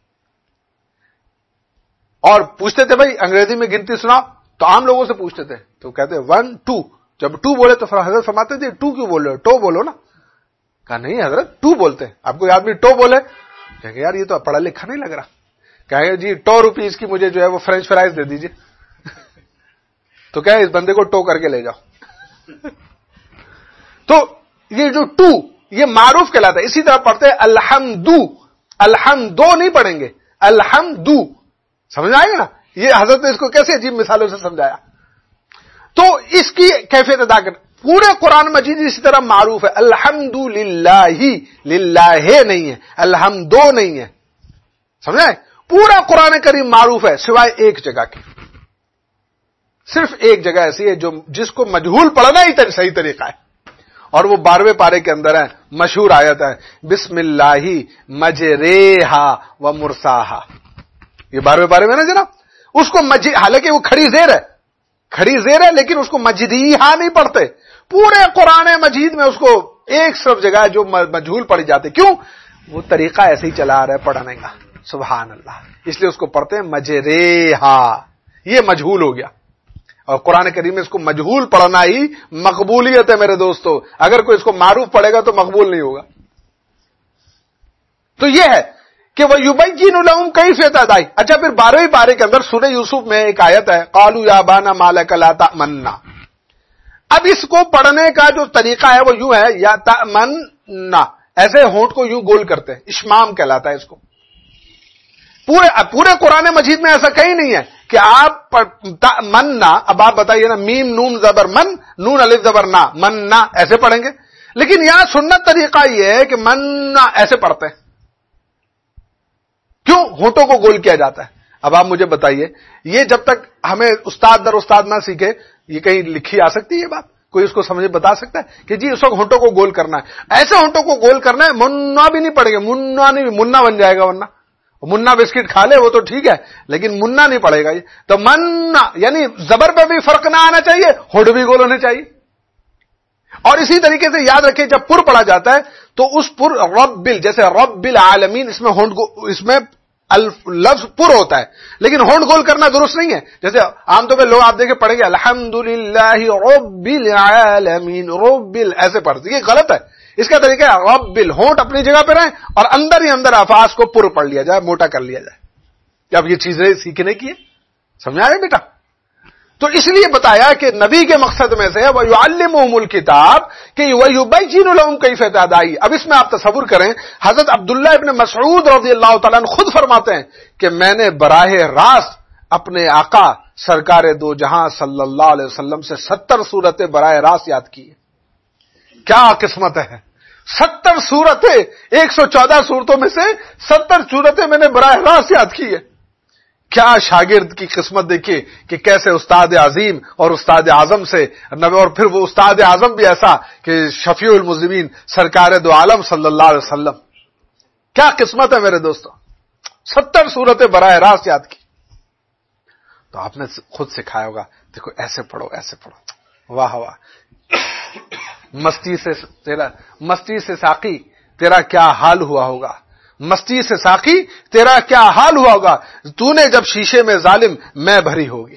اور پوچھتے تھے بھائی انگریزی میں گنتی سناؤ، تو عام لوگوں سے پوچھتے تھے تو کہتے ون ٹو، جب ٹو بولے تو حضرت فرماتے تھے ٹو کیوں بول رہے ہو، ٹو بولو نا۔ کہا نہیں حضرت ٹو بولتے ہیں۔ اب کوئی آدمی ٹو بولے کہیں گے یار یہ تو پڑھا لکھا نہیں لگ رہا، کہیں گے جی ٹو روپیز کی مجھے جو ہے وہ فرینچ فرائز دے دیجیے، تو کیا اس بندے کو ٹو کر کے لے جاؤ۔ تو یہ جو ٹو یہ معروف کہلاتا ہے۔ اسی طرح پڑھتے ہیں الحمدو، الحمدو نہیں پڑھیں گے، الحمدو، سمجھ آئے گا نا؟ یہ حضرت نے اس کو کیسے عجیب مثالوں سے سمجھایا۔ تو اس کی کیفیت ادا کر، پورے قرآن مجید اسی طرح معروف ہے الحمدللہ، للہ نہیں ہے، الحمدو نہیں ہے، سمجھا ہے؟ پورا قرآن کریم معروف ہے سوائے ایک جگہ کی، صرف ایک جگہ ایسی ہے جو جس کو مجہول پڑھنا ہی صحیح طریقہ ہے، اور وہ بارہویں پارے کے اندر ہے، مشہور آیت ہے بسم اللہ مجریہا و مرساہا، یہ بارہویں پارے میں نا جناب، اس کو مجید، حالانکہ وہ کھڑی زیر ہے، کھڑی زیر ہے لیکن اس کو مجریہا نہیں پڑھتے، پورے قرآن مجید میں اس کو ایک صرف جگہ ہے جو مجہول پڑھی جاتی، کیوں؟ وہ طریقہ ایسے ہی چلا آ رہا ہے پڑھنے کا، سبحان اللہ، اس لیے اس کو پڑھتے ہیں مجریہا، یہ مجہول ہو گیا، اور قرآن کریم میں اس کو مجہول پڑھنا ہی مقبولیت ہے میرے دوستو، اگر کوئی اس کو معروف پڑھے گا تو مقبول نہیں ہوگا۔ تو یہ ہے کہ وہ یبین لہم کیفیت ادائی۔ اچھا پھر بارہویں پارے کے اندر سورہ یوسف میں ایک آیت ہے قالوا یا ابانا ما لک لا تأمنا، اب اس کو پڑھنے کا جو طریقہ ہے وہ یوں ہے یا تأمنا، ایسے ہونٹ کو یوں گول کرتے ہیں، اشمام کہلاتا ہے اس کو۔ پورے پورے قرآن مجید میں ایسا کہیں نہیں ہے کہ آپ مننا، اب آپ بتائیے نا میم نون زبر من، نون الف زبر نا، مننا ایسے پڑھیں گے، لیکن یہاں سنت طریقہ یہ ہے کہ مننا ایسے پڑھتے ہیں، کیوں؟ ہونٹوں کو گول کیا جاتا ہے۔ اب آپ مجھے بتائیے یہ جب تک ہمیں استاد در استاد نہ سیکھے یہ کہیں لکھی آ سکتی ہے یہ بات؟ کوئی اس کو سمجھے بتا سکتا ہے کہ جی اس وقت ہونٹوں کو گول کرنا ہے، ایسے ہونٹوں کو گول کرنا ہے، منا بھی نہیں پڑے گا، منا نہیں، منا بن جائے گا، ورنہ منا بسکٹ کھا لے وہ تو ٹھیک ہے لیکن منا نہیں پڑے گا یہ تو منا، یعنی زبر پہ بھی فرق نہ آنا چاہیے، ہونٹ بھی گول ہونے چاہیے۔ اور اسی طریقے سے یاد رکھیں جب پر پڑھا جاتا ہے تو اس پر رب، جیسے رب العالمین، اس میں ہونٹ اس میں لفظ پر ہوتا ہے لیکن ہونٹ گول کرنا درست نہیں ہے۔ جیسے عام طور پہ لوگ آپ دیکھیں پڑھیں گے الحمدللہ رب العالمین، رب ایسے پڑھتے، یہ غلط ہے۔ اس کا طریقہ ہے رب، ہونٹ اپنی جگہ پہ رہیں اور اندر ہی اندر الفاظ کو پر پڑھ لیا جائے، موٹا کر لیا جائے۔ اب یہ چیزیں سیکھنے کی ہے، سمجھا ہے بیٹا؟ تو اس لیے بتایا کہ نبی کے مقصد میں سے وَيُعَلِّمُهُمُ الْكِتَابَ کہ وَيُبَيِّنُ لَهُمْ كَيْفَ تَدَاعِي۔ اب اس میں آپ تصور کریں حضرت عبداللہ ابن مسعود رضی اللہ تعالیٰ عنہ خود فرماتے ہیں کہ میں نے براہ راست اپنے آقا سرکار دو جہاں صلی اللہ علیہ وسلم سے ستر سورتیں براہ راست یاد کی ہیں۔ کیا قسمت ہے، ستر سورتیں، ایک سو چودہ سورتوں میں سے ستر سورتیں میں نے براہ راست یاد کی ہے۔ کیا شاگرد کی قسمت دیکھیے کہ کیسے استاد عظیم اور استاد اعظم سے، اور پھر وہ استاد اعظم بھی ایسا کہ شفیع المذنبین سرکار دو عالم صلی اللہ علیہ وسلم، کیا قسمت ہے میرے دوستو، ستر سورتیں براہ راست یاد کی۔ تو آپ نے خود سکھایا ہوگا دیکھو ایسے پڑھو ایسے پڑھو، واہ واہ۔ مستی سے تیرا مستی سے ساقی تیرا کیا حال ہوا ہوگا، مستی سے ساقی تیرا کیا حال ہوا ہوگا، تو نے جب شیشے میں ظالم میں بھری ہوگی.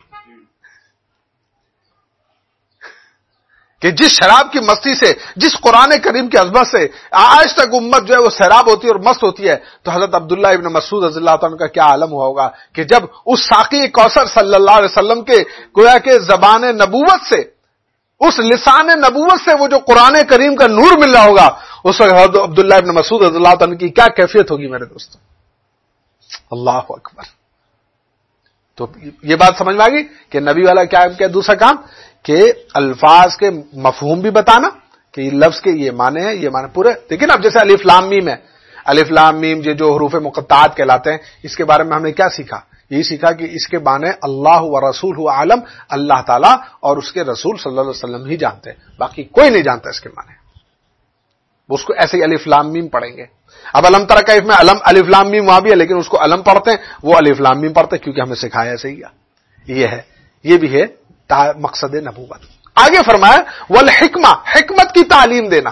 کہ جس شراب کی مستی سے، جس قرآن کریم کی عظمت سے آج تک امت جو ہے وہ سیراب ہوتی ہے اور مست ہوتی ہے، تو حضرت عبداللہ ابن مسعود رضی اللہ عنہ کا کیا عالم ہوا ہوگا کہ جب اس ساقی کوثر صلی اللہ علیہ وسلم کے گویا کہ زبان نبوت سے، اس لسان نبوت سے وہ جو قرآن کریم کا نور مل رہا ہوگا، اس وقت حضرت عبداللہ ابن مسعود رضی اللہ عنہ کی کیا کیفیت ہوگی میرے دوستوں. اللہ اکبر. تو یہ بات سمجھ میں آ گئی کہ نبی والا کیا کیا دوسرا کام کہ الفاظ کے مفہوم بھی بتانا کہ یہ لفظ کے یہ معنی ہیں، یہ معنی پورے. لیکن اب جیسے الف لام میم ہے، الف لام میم یہ جو حروف مقطعات کہلاتے ہیں، اس کے بارے میں ہم نے کیا سیکھا؟ یہی سیکھا کہ اس کے معنی اللہ و رسول ہو عالم، اللہ تعالیٰ اور اس کے رسول صلی اللہ علیہ وسلم ہی جانتے ہیں، باقی کوئی نہیں جانتا اس کے معنی. اس کو ایسے ہی الف لام میم پڑھیں گے. اب علم ترا کیف میں علم الف لام میم وہاں بھی ہے، لیکن اس کو علم پڑھتے ہیں، وہ الف لام میم پڑھتے ہیں کیونکہ ہمیں سکھایا ایسے ہی. یہ ہے، یہ بھی ہے مقصد نبوت. آگے فرمایا والحکمہ، حکمت کی تعلیم دینا.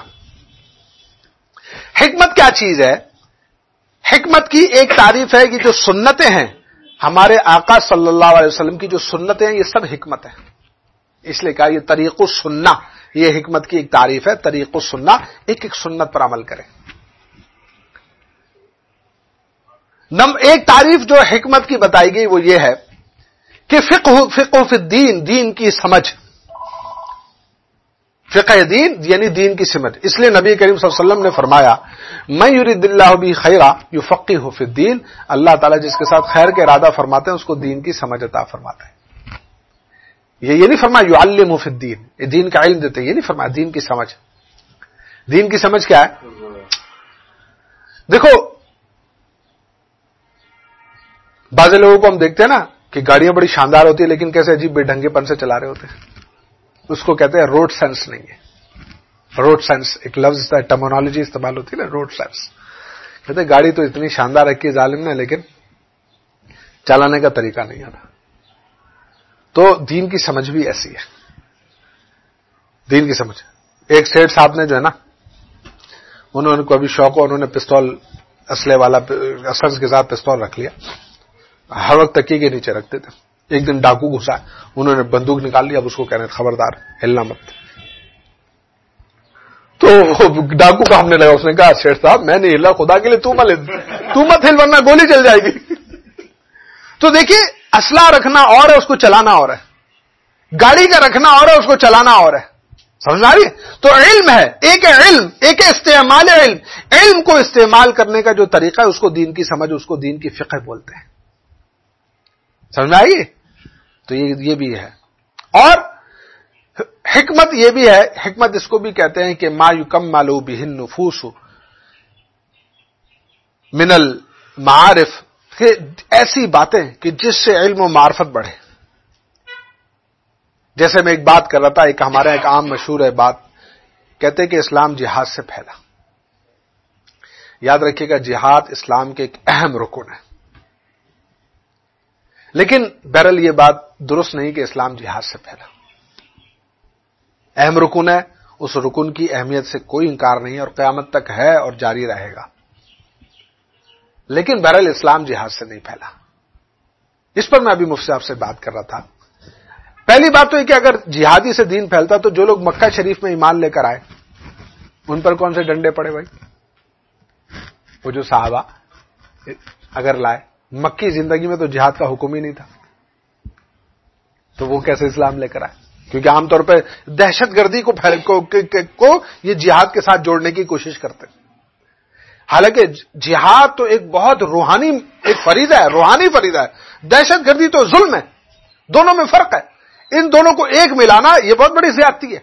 حکمت کیا چیز ہے؟ حکمت کی ایک تعریف ہے کہ جو سنتیں ہیں ہمارے آقا صلی اللہ علیہ وسلم کی، جو سنتیں ہیں یہ سب حکمت ہیں. اس لیے کہا یہ طریق السنہ، یہ حکمت کی ایک تعریف ہے. طریق السنہ، ایک ایک سنت پر عمل کریں. نم ایک تعریف جو حکمت کی بتائی گئی وہ یہ ہے کہ فقہ فقہ فی الدین، دین کی سمجھ. فقہ دین یعنی دین کی سمجھ. اس لیے نبی کریم صلی اللہ علیہ وسلم نے فرمایا من یرید اللہ بہ خیرا یفقہہ فی الدین، اللہ تعالیٰ جس کے ساتھ خیر کا ارادہ فرماتے ہیں اس کو دین کی سمجھ عطا فرماتے ہیں. یہ یہ نہیں فرمایا یعلمہ فی الدین، یہ دین کا علم دیتے ہیں، یہ نہیں فرمایا دین کی سمجھ. دین کی سمجھ کیا ہے؟ دیکھو بعض لوگوں کو ہم دیکھتے ہیں نا کہ گاڑیاں بڑی شاندار ہوتی ہیں لیکن کیسے عجیب بے ڈھنگے پن سے چلا رہے ہوتے ہیں. اس کو کہتے ہیں روڈ سینس نہیں ہے. روڈ سینس ایک لفظ ٹرمینالوجی استعمال ہوتی ہے نا، روڈ سینس. کہتے ہیں گاڑی تو اتنی شاندار رکھی ہے ظالم نے لیکن چلانے کا طریقہ نہیں آتا. تو دین کی سمجھ بھی ایسی ہے. دین کی سمجھ. ایک سیٹ صاحب نے جو ہے نا، انہوں نے کو ابھی شوق ہو، انہوں نے پستول اسلحے والا اسلحے کے ساتھ پستول رکھ لیا، ہر وقت تکیے کے نیچے رکھتے تھے. ایک دن ڈاکو گھسا، انہوں نے بندوق نکال لی. اب اس کو کہنے خبردار ہلنا مت. تو ڈاکو کا ہم نے لگا، اس نے کہا شیخ صاحب میں نہیں ہلا، خدا کے لیے تو مت تو مت ہل ورنہ گولی چل جائے گی. تو دیکھیے اسلحہ رکھنا اور ہے، اس کو چلانا اور ہے. گاڑی کا رکھنا اور ہے، اس کو چلانا اور ہے. سمجھ آ رہی ہے؟ تو علم ہے، ایک ہے علم، ایک ہے استعمال علم. علم کو استعمال کرنے کا جو طریقہ ہے اس کو دین کی سمجھ، اس کو دین کی فقہ بولتے ہیں. سمجھ میں آئیے؟ تو یہ یہ بھی ہے. اور حکمت یہ بھی ہے، حکمت اس کو بھی کہتے ہیں کہ ما یکمل بہ النفوس من المعارف، کہ ایسی باتیں کہ جس سے علم و معرفت بڑھے. جیسے میں ایک بات کر رہا تھا، ایک ہمارا ایک عام مشہور ہے بات، کہتے ہیں کہ اسلام جہاد سے پھیلا. یاد رکھیے گا جہاد اسلام کے ایک اہم رکن ہے، لیکن بہرحال یہ بات درست نہیں کہ اسلام جہاد سے پھیلا. اہم رکن ہے، اس رکن کی اہمیت سے کوئی انکار نہیں ہے اور قیامت تک ہے اور جاری رہے گا. لیکن بہرحال اسلام جہاد سے نہیں پھیلا. اس پر میں ابھی مفتی صاحب سے بات کر رہا تھا. پہلی بات تو یہ کہ اگر جہادی سے دین پھیلتا تو جو لوگ مکہ شریف میں ایمان لے کر آئے ان پر کون سے ڈنڈے پڑے بھائی؟ وہ جو صحابہ اگر لائے، مکی زندگی میں تو جہاد کا حکم ہی نہیں تھا، تو وہ کیسے اسلام لے کر آئے؟ کیونکہ عام طور پہ دہشت گردی کو کو, کو یہ جہاد کے ساتھ جوڑنے کی کوشش کرتے. حالانکہ جہاد تو ایک بہت روحانی ایک فریضہ ہے، روحانی فریضہ ہے. دہشت گردی تو ظلم ہے، دونوں میں فرق ہے. ان دونوں کو ایک ملانا یہ بہت بڑی زیادتی ہے.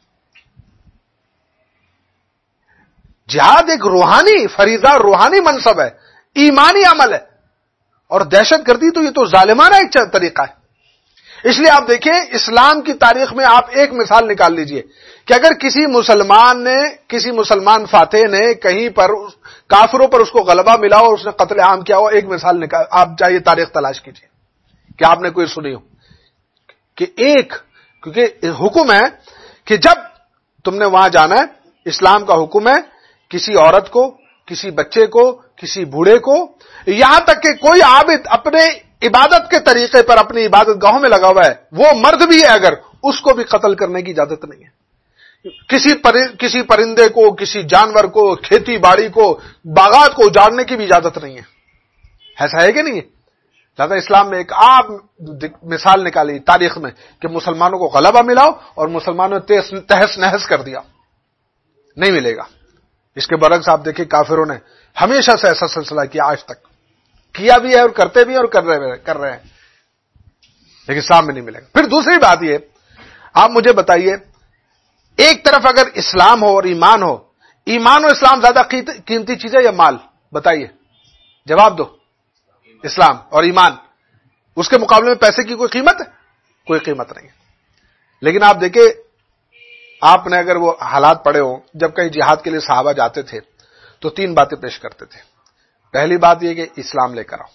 جہاد ایک روحانی فریضہ، روحانی منصب ہے، ایمانی عمل ہے، اور دہشت گردی تو یہ تو ظالمانہ ایک طریقہ ہے. اس لیے آپ دیکھیں اسلام کی تاریخ میں آپ ایک مثال نکال لیجئے کہ اگر کسی مسلمان نے کسی مسلمان فاتح نے کہیں پر کافروں پر اس کو غلبہ ملا اور اس نے قتل عام کیا ہو، ایک مثال نکال، آپ جائیے تاریخ تلاش کیجئے کہ آپ نے کوئی سنی ہو کہ ایک، کیونکہ حکم ہے کہ جب تم نے وہاں جانا ہے, اسلام کا حکم ہے کسی عورت کو, کسی بچے کو, کسی بوڑھے کو, یہاں تک کہ کوئی عابد اپنے عبادت کے طریقے پر اپنی عبادت گاہوں میں لگا ہوا ہے, وہ مرد بھی ہے اگر, اس کو بھی قتل کرنے کی اجازت نہیں ہے. کسی پر, کسی پرندے کو, کسی جانور کو, کھیتی باڑی کو, باغات کو اجاڑنے کی بھی اجازت نہیں ہے. ایسا ہے کہ نہیں ہے؟ لہذا اسلام نے ایک عام مثال نکالی تاریخ میں کہ مسلمانوں کو غلبہ ملاؤ اور مسلمانوں نے تہس نہس کر دیا, نہیں ملے گا. اس کے برعکس آپ دیکھیں کافروں نے ہمیشہ سے ایسا سلسلہ کیا, آج تک کیا بھی ہے اور کرتے بھی ہیں اور کر رہے کر رہے ہیں لیکن اسلام میں نہیں ملے گا. پھر دوسری بات یہ, آپ مجھے بتائیے, ایک طرف اگر اسلام ہو اور ایمان ہو, ایمان و اسلام زیادہ قیمتی چیز ہے یا مال؟ بتائیے, جواب دو. اسلام اور ایمان, اس کے مقابلے میں پیسے کی کوئی قیمت ہے؟ کوئی قیمت نہیں ہے. لیکن آپ دیکھیں, آپ نے اگر وہ حالات پڑھے ہوں جب کہیں جہاد کے لیے صحابہ جاتے تھے تو تین باتیں پیش کرتے تھے. پہلی بات یہ کہ اسلام لے کر آؤ,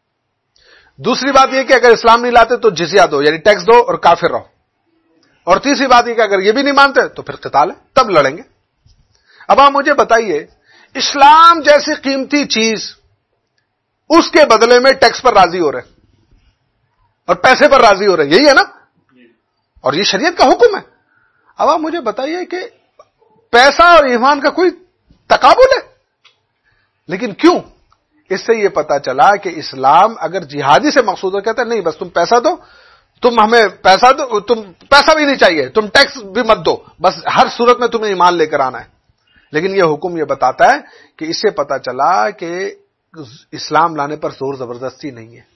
دوسری بات یہ کہ اگر اسلام نہیں لاتے تو جزیہ دو, یعنی ٹیکس دو اور کافر رہو, اور تیسری بات یہ کہ اگر یہ بھی نہیں مانتے تو پھر قتال ہے, تب لڑیں گے. اب آپ مجھے بتائیے, اسلام جیسی قیمتی چیز, اس کے بدلے میں ٹیکس پر راضی ہو رہے اور پیسے پر راضی ہو رہے, یہی ہے نا, اور یہ شریعت کا حکم ہے. اب آپ مجھے بتائیے کہ پیسہ اور ایمان کا کوئی تقابل ہے, لیکن کیوں؟ اس سے یہ پتا چلا کہ اسلام اگر جہادی سے مقصود ہے, کہتا ہے نہیں بس تم پیسہ دو, تم ہمیں پیسہ دو, تم پیسہ بھی نہیں چاہیے, تم ٹیکس بھی مت دو, بس ہر صورت میں تمہیں ایمان لے کر آنا ہے. لیکن یہ حکم یہ بتاتا ہے کہ اس سے پتا چلا کہ اسلام لانے پر زور زبردستی نہیں ہے,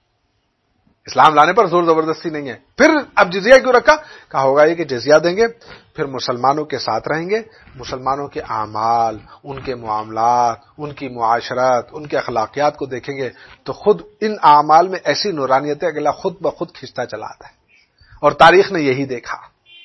اسلام لانے پر زور زبردستی نہیں ہے. پھر اب جزیہ کیوں رکھا؟ کہا ہوگا یہ کہ جزیہ دیں گے, پھر مسلمانوں کے ساتھ رہیں گے, مسلمانوں کے اعمال, ان کے معاملات, ان کی معاشرت, ان کے اخلاقیات کو دیکھیں گے تو خود ان اعمال میں ایسی نورانیت ہے کہ اللہ خود بخود کھینچتا چلا آتا ہے. اور تاریخ نے یہی دیکھا,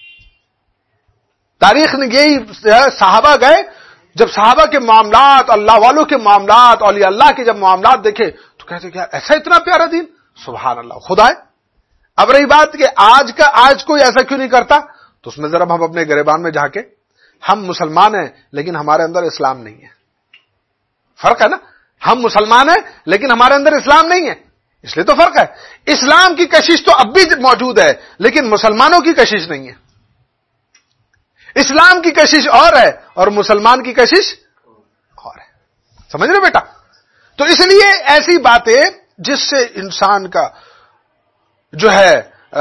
تاریخ نے یہی, صحابہ گئے, جب صحابہ کے معاملات, اللہ والوں کے معاملات, اولیاء اللہ کے جب معاملات دیکھے تو کہتے کہ ایسا اتنا پیارا دین, سبحان اللہ, خدا ہے. اب رہی بات کہ آج کا آج کوئی ایسا کیوں نہیں کرتا, تو اس میں ذرا ہم اپنے گریبان میں جھانکیں, ہم مسلمان ہیں لیکن ہمارے اندر اسلام نہیں ہے. فرق ہے نا, ہم مسلمان ہیں لیکن ہمارے اندر اسلام نہیں ہے, اس لیے تو فرق ہے. اسلام کی کشش تو اب بھی موجود ہے لیکن مسلمانوں کی کشش نہیں ہے. اسلام کی کشش اور ہے اور مسلمان کی کشش اور ہے, سمجھ رہے بیٹا؟ تو اس لیے ایسی باتیں جس سے انسان کا جو ہے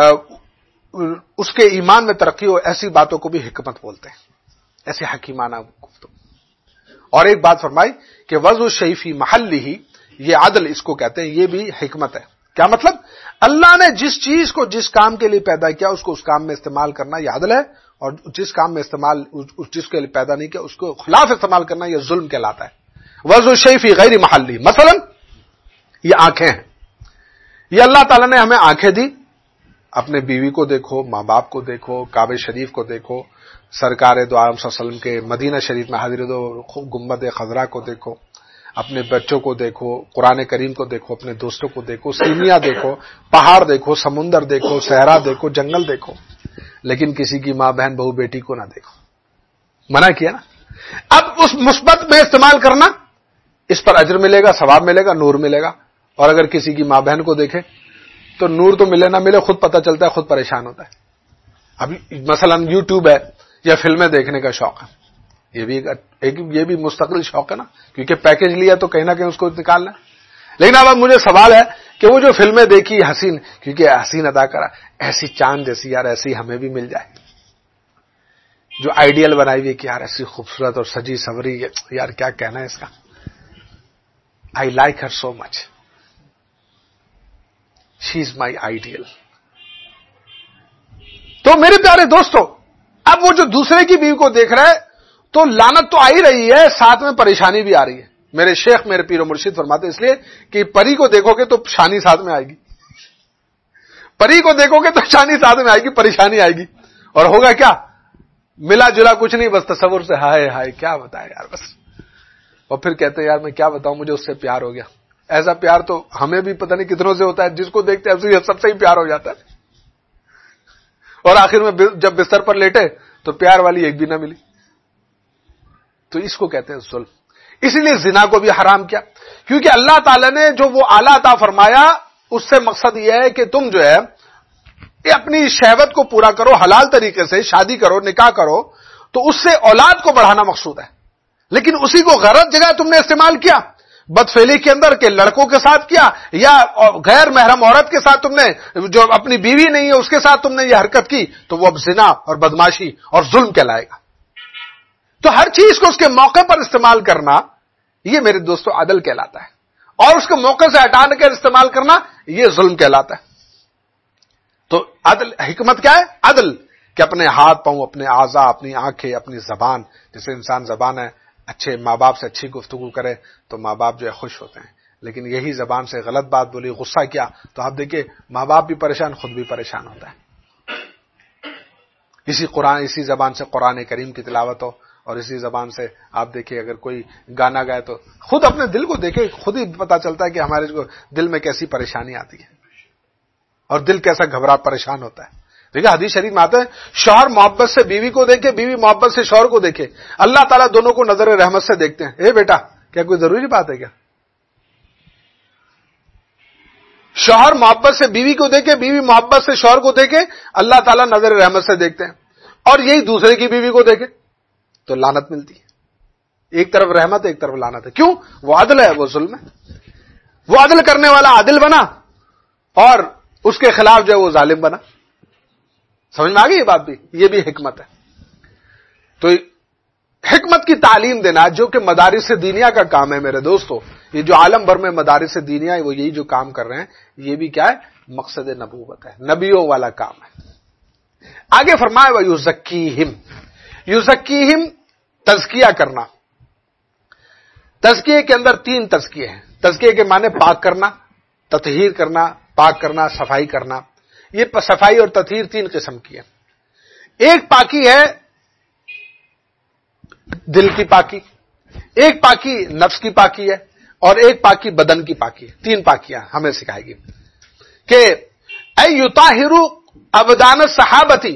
اس کے ایمان میں ترقی ہو, ایسی باتوں کو بھی حکمت بولتے ہیں, ایسے حکیمانہ گفتگو. اور ایک بات فرمائی کہ وضع شیء فی محلہ, یہ عدل اس کو کہتے ہیں, یہ بھی حکمت ہے. کیا مطلب؟ اللہ نے جس چیز کو جس کام کے لیے پیدا کیا اس کو اس کام میں استعمال کرنا یہ عدل ہے, اور جس کام میں استعمال جس کے لیے پیدا نہیں کیا اس کو خلاف استعمال کرنا یہ ظلم کہلاتا ہے. وضع شیء فی غیر محلہ, مثلا یہ آنکھیں ہیں, یہ اللہ تعالیٰ نے ہمیں آنکھیں دی, اپنے بیوی کو دیکھو, ماں باپ کو دیکھو, کعبہ شریف کو دیکھو, سرکار دو عالم صلی اللہ علیہ وسلم کے مدینہ شریف میں حاضر دو گنبد خضرا کو دیکھو, اپنے بچوں کو دیکھو, قرآن کریم کو دیکھو, اپنے دوستوں کو دیکھو, سینیا دیکھو, پہاڑ دیکھو, سمندر دیکھو, صحرا دیکھو, جنگل دیکھو, لیکن کسی کی ماں بہن بہو بیٹی کو نہ دیکھو, منع کیا نا. اب اس مثبت میں استعمال کرنا, اس پر اجر ملے گا, ثواب ملے گا, نور ملے گا. اور اگر کسی کی ماں بہن کو دیکھے تو نور تو ملے نہ ملے, خود پتہ چلتا ہے, خود پریشان ہوتا ہے. اب مثلا یوٹیوب ہے یا فلمیں دیکھنے کا شوق ہے, یہ بھی ایک یہ بھی مستقل شوق ہے نا, کیونکہ پیکج لیا تو کہیں نہ کہیں اس کو نکالنا. لیکن اب مجھے سوال ہے کہ وہ جو فلمیں دیکھی حسین, کیونکہ حسین ادا کرا, ایسی چاند جیسی یار ایسی ہمیں بھی مل جائے, جو آئیڈیل بنائی ہوئی کہ یار ایسی خوبصورت اور سجی سوری, یار کیا کہنا ہے اس کا, I like Hare so much, she is my ideal. تو میرے پیارے دوستو, اب وہ جو دوسرے کی بیوی کو دیکھ رہا ہے تو لعنت تو آ ہی رہی ہے, ساتھ میں پریشانی بھی آ رہی ہے. میرے شیخ میرے پیر و مرشد فرماتے اس لیے کہ پری کو دیکھو گے تو شانی ساتھ میں آئے گی, پری کو دیکھو گے تو شانی ساتھ میں آئے گی, پریشانی آئے گی, اور ہوگا کیا, ملا جلا کچھ نہیں, بس تصور سے ہائے ہائے کیا بتائے یار بس. اور پھر کہتے ہیں یار میں کیا بتاؤں, مجھے اس سے پیار ہو گیا. ایسا پیار تو ہمیں بھی پتہ نہیں کتنوں سے ہوتا ہے, جس کو دیکھتے ہیں سب سے ہی پیار ہو جاتا ہے. اور آخر میں جب بستر پر لیٹے تو پیار والی ایک بھی نہ ملی. تو اس کو کہتے ہیں ظلم. اسی لیے زنا کو بھی حرام کیا, کیونکہ اللہ تعالیٰ نے جو وہ اعلیٰ عطا فرمایا اس سے مقصد یہ ہے کہ تم جو ہے اپنی شہوت کو پورا کرو, حلال طریقے سے شادی کرو, نکاح کرو, تو اس سے اولاد کو بڑھانا مقصود ہے. لیکن اسی کو غلط جگہ تم نے استعمال کیا, بدفعلی کے اندر کہ لڑکوں کے ساتھ کیا, یا غیر محرم عورت کے ساتھ تم نے, جو اپنی بیوی نہیں ہے اس کے ساتھ تم نے یہ حرکت کی, تو وہ اب زنا اور بدماشی اور ظلم کہلائے گا. تو ہر چیز کو اس کے موقع پر استعمال کرنا یہ میرے دوستو عدل کہلاتا ہے, اور اس کو موقع سے ہٹا کر استعمال کرنا یہ ظلم کہلاتا ہے. تو عدل, حکمت کیا ہے؟ عدل, کہ اپنے ہاتھ پاؤں, اپنے اعضاء, اپنی آنکھیں, اپنی زبان, جیسے انسان زبان ہے, اچھے ماں باپ سے اچھی گفتگو کرے تو ماں باپ جو ہے خوش ہوتے ہیں, لیکن یہی زبان سے غلط بات بولی, غصہ کیا, تو آپ دیکھیں ماں باپ بھی پریشان, خود بھی پریشان ہوتا ہے. اسی قرآن اسی زبان سے قرآن کریم کی تلاوت ہو, اور اسی زبان سے آپ دیکھیں اگر کوئی گانا گائے تو خود اپنے دل کو دیکھے, خود ہی پتا چلتا ہے کہ ہمارے جو دل میں کیسی پریشانی آتی ہے اور دل کیسا گھبرا پریشان ہوتا ہے. دیکھیں حدیث شریف میں آتا ہے شوہر محبت سے بیوی کو دیکھے, بیوی محبت سے شوہر کو دیکھے, اللہ تعالیٰ دونوں کو نظر رحمت سے دیکھتے ہیں. اے بیٹا, کیا کوئی ضروری بات ہے کیا؟ شوہر محبت سے بیوی کو دیکھے, بیوی محبت سے شوہر کو دیکھے, اللہ تعالیٰ نظر رحمت سے دیکھتے ہیں. اور یہی دوسرے کی بیوی کو دیکھے تو لعنت ملتی ہے. ایک طرف رحمت ایک طرف لعنت ہے. کیوں؟ وہ عدل ہے, وہ ظلم ہے. وہ عدل کرنے والا عادل بنا اور اس کے خلاف جو ہے وہ ظالم بنا. سمجھ میں آ گئی یہ بات بھی؟ یہ بھی حکمت ہے. تو حکمت کی تعلیم دینا جو کہ مدارس دینیا کا کام ہے میرے دوستو, یہ جو عالم بھر میں مدارس دینیا وہ یہی جو کام کر رہے ہیں, یہ بھی کیا ہے؟ مقصد نبوت ہے, نبیوں والا کام ہے. آگے فرمایا وَيُزَكِّيهِمْ, یوزکیہم تزکیہ کرنا. تزکیے کے اندر تین تزکیے ہیں. تزکیے کے معنی پاک کرنا, تطہیر کرنا, پاک کرنا, صفائی کرنا. یہ صفائی اور تطہیر تین قسم کی ہے. ایک پاکی ہے دل کی پاکی, ایک پاکی نفس کی پاکی ہے, اور ایک پاکی بدن کی پاکی ہے. تین پاکیاں ہمیں سکھائے گی کہ اے یطاہر ابدان الصحابتی,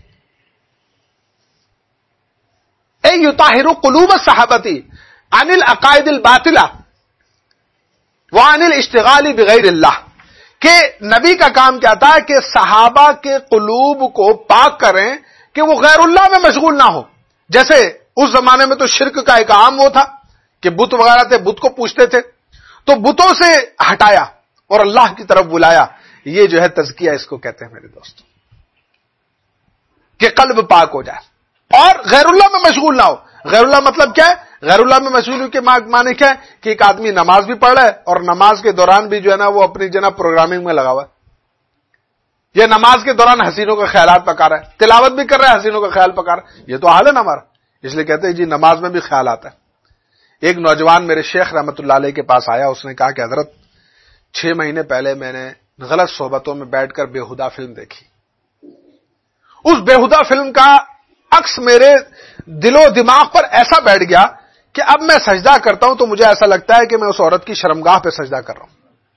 اے یطاہر قلوب الصحابتی عن العقائد الباطلہ وعن الاشتغال بغیر اللہ. کہ نبی کا کام کیا تھا کہ صحابہ کے قلوب کو پاک کریں کہ وہ غیر اللہ میں مشغول نہ ہو. جیسے اس زمانے میں تو شرک کا ایک عام وہ تھا کہ بت وغیرہ تھے, بت کو پوجتے تھے, تو بتوں سے ہٹایا اور اللہ کی طرف بلایا. یہ جو ہے تزکیہ اس کو کہتے ہیں میرے دوستو, کہ قلب پاک ہو جائے اور غیر اللہ میں مشغول نہ ہو. غیر اللہ مطلب کیا ہے؟ غیر اللہ میں مشغول کے معنی کیا ہے کہ ایک آدمی نماز بھی پڑھ رہا ہے اور نماز کے دوران بھی جو ہے نا وہ اپنی جناب پروگرامنگ میں لگا ہوا ہے, یہ نماز کے دوران حسینوں کا خیالات پکا رہا ہے, تلاوت بھی کر رہا ہے, حسینوں کا خیال پکا رہا ہے. یہ تو حال ہے نا ہمارا. اس لیے کہتے ہیں جی نماز میں بھی خیال آتا ہے. ایک نوجوان میرے شیخ رحمت اللہ علیہ کے پاس آیا, اس نے کہا کہ حضرت چھ مہینے پہلے میں نے غلط صحبتوں میں بیٹھ کر بےہودہ فلم دیکھی. اس بےہودہ فلم کا عکس میرے دل و دماغ پر ایسا بیٹھ گیا کہ اب میں سجدہ کرتا ہوں تو مجھے ایسا لگتا ہے کہ میں اس عورت کی شرمگاہ پہ سجدہ کر رہا ہوں,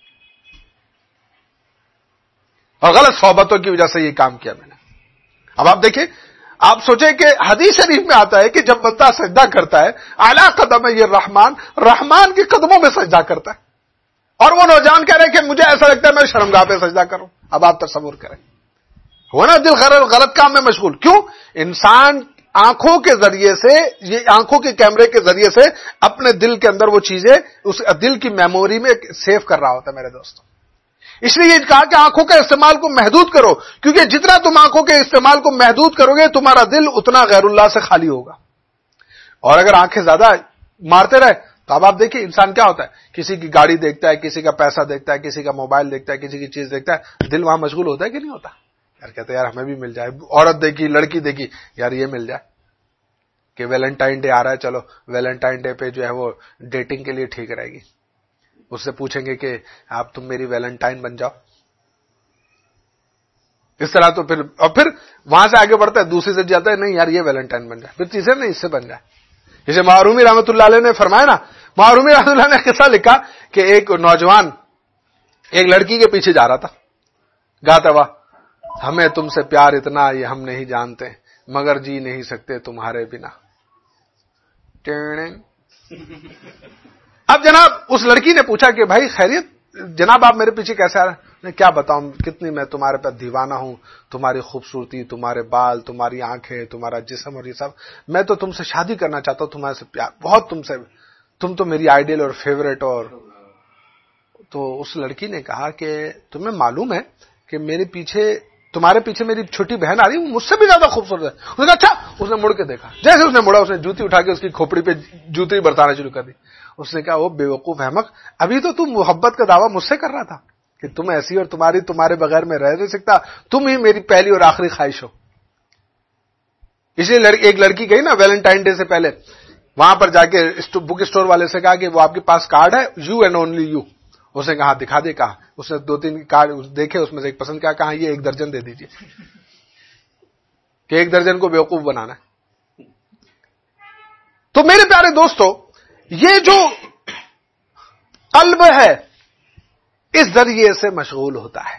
اور غلط صحبتوں کی وجہ سے یہ کام کیا میں نے. اب آپ دیکھیں, آپ سوچیں کہ حدیث شریف میں آتا ہے کہ جب بندہ سجدہ کرتا ہے اعلیٰ قدم ہے یہ رحمان, رحمان کے قدموں میں سجدہ کرتا ہے, اور وہ نوجوان کہہ رہے ہیں کہ مجھے ایسا لگتا ہے میں شرمگاہ پہ سجدہ کروں. اب آپ تصور کریں, ہو نا دل غلط کام میں مشغول. کیوں؟ انسان آنکھوں کے ذریعے سے, یہ آنکھوں کے کیمرے کے ذریعے سے اپنے دل کے اندر وہ چیزیں اس دل کی میموری میں سیو کر رہا ہوتا ہے میرے دوستوں. اس لیے یہ کہا کہ آنکھوں کے استعمال کو محدود کرو, کیونکہ جتنا تم آنکھوں کے استعمال کو محدود کرو گے تمہارا دل اتنا غیر اللہ سے خالی ہوگا. اور اگر آنکھیں زیادہ مارتے رہے تو اب آپ دیکھیں انسان کیا ہوتا ہے, کسی کی گاڑی دیکھتا ہے, کسی کا پیسہ دیکھتا ہے, کسی کا موبائل دیکھتا ہے, کسی کی چیز دیکھتا ہے, دل وہاں مشغول ہوتا ہے کہ نہیں ہوتا؟ یار کہتے ہیں یار ہمیں بھی مل جائے. عورت دیکھی, لڑکی دیکھی, یار یہ مل جائے کہ ویلنٹائن ڈے آ رہا ہے, چلو ویلنٹائن ڈے پہ جو ہے وہ ڈیٹنگ کے لیے ٹھیک رہے گی. اس سے پوچھیں گے کہ آپ تم میری ویلنٹائن بن جاؤ. اس طرح تو پھر اور پھر وہاں سے آگے بڑھتا ہے, دوسری سے جاتا ہے نہیں یار یہ ویلنٹائن بن جائے, پھر تیسرے نہیں اس سے بن جائے. جسے معرومی رحمت اللہ علیہ نے فرمایا نا, معرومی رحمت اللہ نے قصہ لکھا کہ ایک نوجوان ایک لڑکی کے پیچھے جا رہا تھا, گاتا ہوا ہمیں تم سے پیار اتنا یہ ہم نہیں جانتے, مگر جی نہیں سکتے تمہارے بنا. اب جناب اس لڑکی نے پوچھا کہ بھائی خیریت، جناب آپ میرے پیچھے کیسے آ رہے ہیں؟ میں کیا بتاؤں کتنی میں تمہارے پہ دیوانہ ہوں، تمہاری خوبصورتی، تمہارے بال، تمہاری آنکھیں، تمہارا جسم اور یہ سب. میں تو تم سے شادی کرنا چاہتا ہوں، تمہارے سے پیار بہت، تم سے تم تو میری آئیڈیل اور فیوریٹ. اور تو اس لڑکی نے کہا کہ تمہیں معلوم ہے کہ میرے پیچھے تمہارے پیچھے میری چھوٹی بہن آ رہی ہے، وہ مجھ سے بھی زیادہ خوبصورت ہے. اس نے کہا اچھا. اس نے مڑ کے دیکھا، جیسے اس نے مڑا اس نے جوتی اٹھا کے اس کی کھوپڑی پہ جوتی برتانا شروع کر دی. اس نے کہا وہ بے وقوف احمق، ابھی تو تم محبت کا دعویٰ مجھ سے کر رہا تھا کہ تم ایسی اور تمہاری تمہارے بغیر میں رہ نہیں سکتا، تم ہی میری پہلی اور آخری خواہش ہو. اس لیے ایک لڑکی گئی نا ویلنٹائن ڈے سے پہلے، وہاں پر جا کے بک اسٹور والے سے کہا کہ وہ آپ کے پاس کارڈ ہے، یو اینڈ اونلی یو. اس نے کہا دکھا دے. کہا اس نے دو تین کارڈ دیکھے، اس میں سے ایک پسند کیا، کہا یہ ایک درجن دے دیجیے کہ ایک درجن کو بیوقوف بنانا ہے. تو میرے پیارے دوستو، یہ جو قلب ہے اس ذریعے سے مشغول ہوتا ہے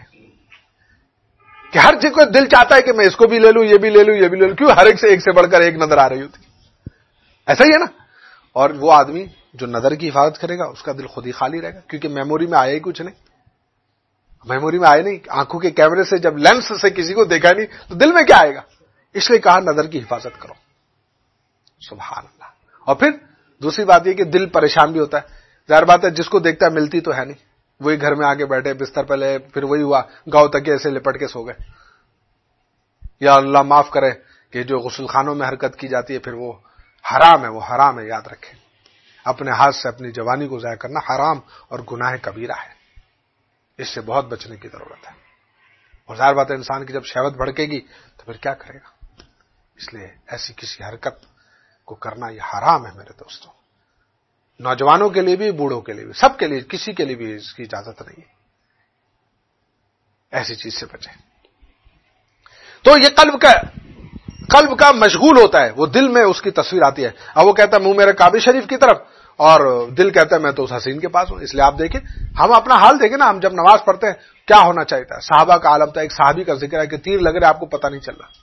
کہ ہر چیز کو دل چاہتا ہے کہ میں اس کو بھی لے لوں، یہ بھی لے لوں، یہ بھی لے لوں. کیوں؟ ہر ایک سے ایک سے بڑھ کر ایک نظر آ رہی ہوتی. ایسا ہی ہے نا. اور وہ آدمی جو نظر کی حفاظت کرے گا اس کا دل خود ہی خالی رہے گا، کیونکہ میموری میں آیا ہی کچھ نہیں. میموری میں آئے نہیں، آنکھوں کے کیمرے سے جب لینس سے کسی کو دیکھا نہیں تو دل میں کیا آئے گا. اس لیے کہا نظر کی حفاظت کرو. سبحان اللہ. اور پھر دوسری بات یہ کہ دل پریشان بھی ہوتا ہے. ظاہر بات ہے جس کو دیکھتا ہے ملتی تو ہے نہیں، وہی گھر میں آگے بیٹھے بستر پہ لے، پھر وہی ہوا گاؤں تک ایسے لپٹ کے سو گئے. یا اللہ معاف کرے کہ جو غسل خانوں میں حرکت کی جاتی ہے پھر وہ حرام ہے، وہ حرام ہے. یاد رکھیں اپنے ہاتھ سے اپنی جوانی کو ضائع کرنا حرام اور گناہ کبیرہ ہے. اس سے بہت بچنے کی ضرورت ہے. اور ظاہر بات ہے انسان کی جب شہوت بھڑکے گی تو پھر کیا کرے گا. اس لیے ایسی کسی حرکت کو کرنا یہ حرام ہے میرے دوستوں. نوجوانوں کے لیے بھی، بوڑھوں کے لیے بھی، سب کے لیے، کسی کے لیے بھی اس کی اجازت نہیں ہے. ایسی چیز سے بچیں. تو یہ قلب کا قلب کا مشغول ہوتا ہے، وہ دل میں اس کی تصویر آتی ہے. اب وہ کہتا ہے منہ میرے کعبہ شریف کی طرف، اور دل کہتا ہے میں تو اس حسین کے پاس ہوں. اس لیے آپ دیکھیں، ہم اپنا حال دیکھیں نا، ہم جب نماز پڑھتے ہیں کیا ہونا چاہیے تھا. صحابہ کا عالم تھا. ایک صحابی کا ذکر ہے کہ تیر لگ رہا ہے آپ کو پتہ نہیں چل رہا،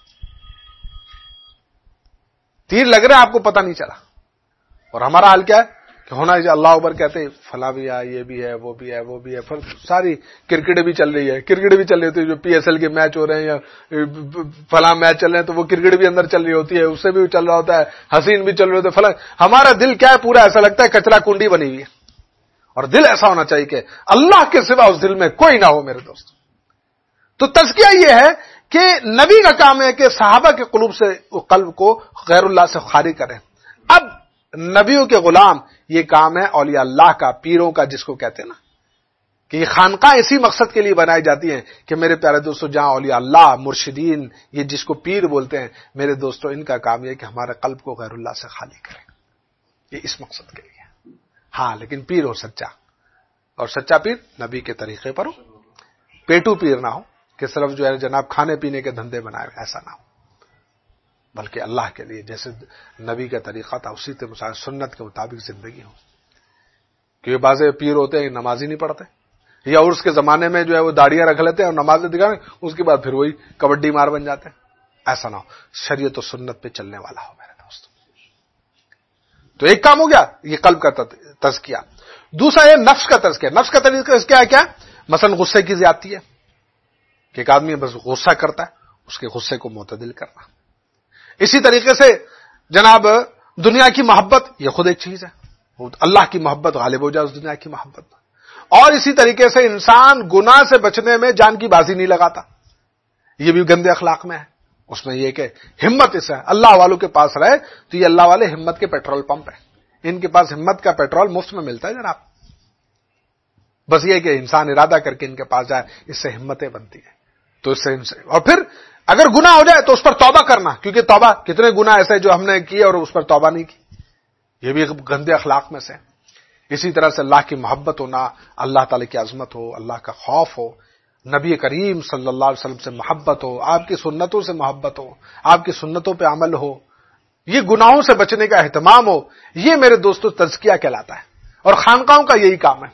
تیر لگ رہا ہے آپ کو پتہ نہیں چلا. اور ہمارا حال کیا ہے کہ ہونا ہے اللہ اکبر کہتے ہیں فلاں بھی ہے، یہ بھی ہے، وہ بھی ہے، وہ بھی ہے. پھر ساری کرکٹ بھی چل رہی ہے، کرکٹ بھی چل رہی ہوتی ہے، جو پی ایس ایل کے میچ ہو رہے ہیں یا فلاں میچ چل رہے ہیں تو وہ کرکٹ بھی اندر چل رہی ہوتی ہے، اس سے بھی چل رہا ہوتا ہے، حسین بھی چل رہے ہوتے ہیں فلاں. ہمارا دل کیا ہے پورا ایسا لگتا ہے کچرا کنڈی بنی ہوئی ہے. اور دل ایسا ہونا چاہیے کہ اللہ کے سوا اس دل میں کوئی نہ ہو میرے دوست. تو تزکیہ یہ ہے کہ نبی کا کام ہے کہ صحابہ کے قلوب سے قلب کو غیر اللہ سے خالی کریں. اب نبیوں کے غلام یہ کام ہے اولیاء اللہ کا، پیروں کا، جس کو کہتے ہیں نا کہ یہ خانقاہ اسی مقصد کے لیے بنائی جاتی ہیں کہ میرے پیارے دوستو جہاں اولیاء اللہ، مرشدین، یہ جس کو پیر بولتے ہیں، میرے دوستو ان کا کام یہ کہ ہمارے قلب کو غیر اللہ سے خالی کریں. یہ اس مقصد کے لیے. ہاں لیکن پیر ہو سچا، اور سچا پیر نبی کے طریقے پر ہو، پیٹو پیر نہ ہو کہ صرف جو ہے جناب کھانے پینے کے دھندے بنائے، ایسا نہ ہو، بلکہ اللہ کے لیے جیسے نبی کا طریقہ تھا اسی کے مطابق سنت کے مطابق زندگی ہو. کیونکہ بعض پیر ہوتے ہیں نماز ہی نہیں پڑھتے، یا عرس کے زمانے میں جو ہے وہ داڑیاں رکھ لیتے ہیں اور نمازیں دکھانے، اس کے بعد پھر وہی کبڈی مار بن جاتے ہیں. ایسا نہ ہو، شریعت و سنت پہ چلنے والا ہو میرے دوست. تو ایک کام ہو گیا یہ قلب کا تزکیہ. دوسرا ہے نفس کا تزکیہ. نفس کا تزکیہ ہے کیا؟ مثلا غصے کی زیادتی ہے کہ ایک آدمی بس غصہ کرتا ہے، اس کے غصے کو معتدل کرنا. اسی طریقے سے جناب دنیا کی محبت، یہ خود ایک چیز ہے، اللہ کی محبت غالب ہو جائے اس دنیا کی محبت. اور اسی طریقے سے انسان گناہ سے بچنے میں جان کی بازی نہیں لگاتا، یہ بھی گندے اخلاق میں ہے. اس میں یہ کہ ہمت اس ہے، اللہ والوں کے پاس رہے تو یہ اللہ والے ہمت کے پیٹرول پمپ ہیں. ان کے پاس ہمت کا پیٹرول مفت میں ملتا ہے جناب. بس یہ کہ انسان ارادہ کر کے ان کے پاس جائے، اس سے ہمتیں بنتی ہیں. تو اس سے, ان سے اور پھر اگر گناہ ہو جائے تو اس پر توبہ کرنا، کیونکہ توبہ کتنے گناہ ایسے جو ہم نے کیے اور اس پر توبہ نہیں کی، یہ بھی گندے اخلاق میں سے. اسی طرح سے اللہ کی محبت ہونا، اللہ تعالی کی عظمت ہو، اللہ کا خوف ہو، نبی کریم صلی اللہ علیہ وسلم سے محبت ہو، آپ کی سنتوں سے محبت ہو، آپ کی سنتوں پہ عمل ہو، یہ گناہوں سے بچنے کا اہتمام ہو. یہ میرے دوستو تزکیہ کہلاتا ہے. اور خانقاہوں کا یہی کام ہے،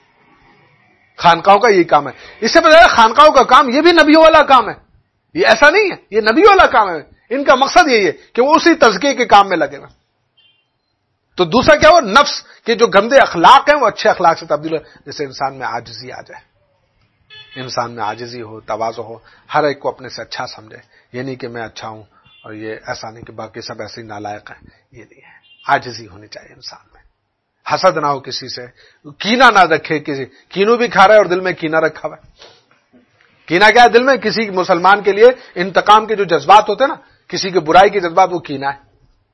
خانقاہوں کا یہی کام ہے. اس سے پتہ ہے خانقاہوں کا کام یہ بھی نبیوں والا کام ہے. یہ ایسا نہیں ہے، یہ نبیوں والا کام ہے. ان کا مقصد یہی ہے کہ وہ اسی تزکیے کے کام میں لگے ہوئے. تو دوسرا کیا ہو, نفس کے جو گندے اخلاق ہیں وہ اچھے اخلاق سے تبدیل ہو, جیسے انسان میں عاجزی آ جائے, انسان میں عاجزی ہو, تواضع ہو, ہر ایک کو اپنے سے اچھا سمجھے. یہ نہیں کہ میں اچھا ہوں اور یہ ایسا نہیں کہ باقی سب ایسے ہی نالائق ہیں, یہ نہیں ہے. عاجزی ہونی چاہیے انسان میں, حسد نہ ہو کسی سے, کینہ نہ رکھے کسی, کینو بھی کھا رہا ہے اور دل میں کینہ رکھا ہوا ہے. کینہ کیا ہے دل میں؟ کسی مسلمان کے لیے انتقام کے جو جذبات ہوتے ہیں نا, کسی کے برائی کے جذبات, وہ کینہ ہے.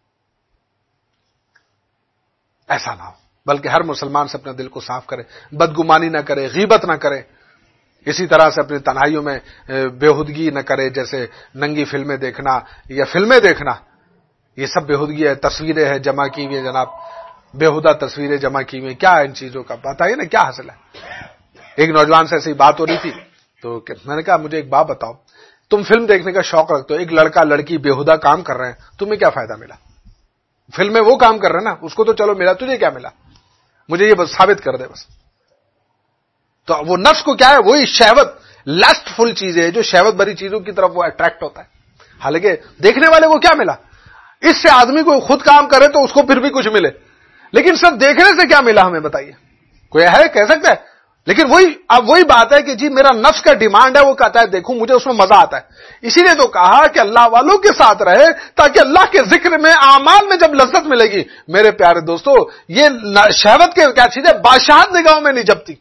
ایسا نہ ہو, بلکہ ہر مسلمان سے اپنے دل کو صاف کرے, بدگمانی نہ کرے, غیبت نہ کرے. اسی طرح سے اپنی تنہائیوں میں بےہودگی نہ کرے, جیسے ننگی فلمیں دیکھنا یا فلمیں دیکھنا, یہ سب بےہودگی ہے. تصویریں ہیں جمع کی ہوئی جناب, بےہودہ تصویریں جمع کی ہوئی, کیا ہے ان چیزوں کا بتائیے نا, کیا حاصل ہے؟ ایک نوجوان سے ایسی بات ہو رہی تھی تو میں نے کہا مجھے ایک بات بتاؤ, تم فلم دیکھنے کا شوق رکھتے ہو, ایک لڑکا لڑکی بےہودہ کام کر رہے ہیں, تمہیں کیا فائدہ ملا؟ فلم میں وہ کام کر رہے ہیں نا, اس کو تو چلو ملا, تجھے کیا ملا؟ مجھے یہ بس ثابت کر دے بس. تو وہ نفس کو کیا ہے, وہی شہوت, لسٹ فل چیزیں جو شہوت بری چیزوں کی طرف وہ اٹریکٹ ہوتا ہے. حالانکہ دیکھنے والے کو کیا ملا؟ اس سے آدمی کو خود کام کرے تو اس کو پھر بھی کچھ ملے, لیکن صرف دیکھنے سے کیا ملا ہمیں بتائیے؟ کوئی ہے کہہ سکتا ہے؟ لیکن وہی اب وہی بات ہے کہ جی میرا نفس کا ڈیمانڈ ہے, وہ کہتا ہے دیکھوں مجھے اس میں مزہ آتا ہے. اسی لیے تو کہا کہ اللہ والوں کے ساتھ رہے تاکہ اللہ کے ذکر میں, اعمال میں جب لذت ملے گی. میرے پیارے دوستو, یہ شہوت کے کیا چیز ہے, بادشاہت نگاہوں میں نہیں جبتی.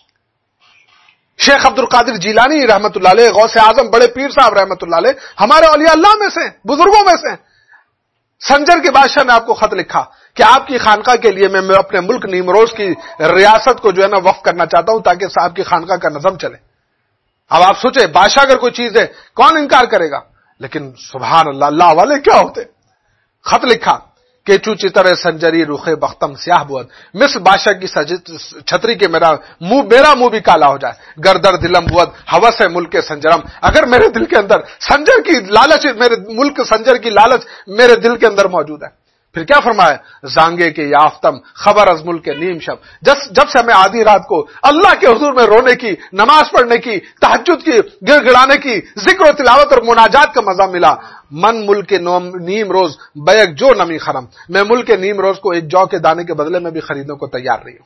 شیخ عبد القادر جیلانی رحمت اللہ علیہ, غوث اعظم, بڑے پیر صاحب رحمت اللہ علیہ, ہمارے اولیاء اللہ میں سے, بزرگوں میں سے. سنجر کے بادشاہ نے آپ کو خط لکھا کہ آپ کی خانقاہ کے لیے میں اپنے ملک نیمروز کی ریاست کو جو ہے نا وقف کرنا چاہتا ہوں تاکہ صاحب کی خانقاہ کا نظم چلے. اب آپ سوچیں, بادشاہ اگر کوئی چیز ہے کون انکار کرے گا؟ لیکن سبحان اللہ, اللہ والے کیا ہوتے. خط لکھا کہ چو چتر سنجری رخے بختم سیاہ بود, مصر بادشاہ کی چھتری کے میرا منہ میرا منہ بھی کالا ہو جائے. گردر دلم بود ہوس ہے ملک سنجرم, اگر میرے دل کے اندر سنجر کی لالچ, میرے ملک سنجر کی لالچ میرے دل کے اندر موجود ہے. پھر کیا فرمایا, زانگے کے یافتم خبر از ملک کے نیم شب, جب سے ہمیں آدھی رات کو اللہ کے حضور میں رونے کی, نماز پڑھنے کی, تہجد کی, گڑ گڑانے کی, ذکر و تلاوت اور مناجات کا مزہ ملا. من ملک نیم روز بیک جو نمی خرم, میں ملک نیم روز کو ایک جو کے دانے کے بدلے میں بھی خریدنے کو تیار نہیں ہوں.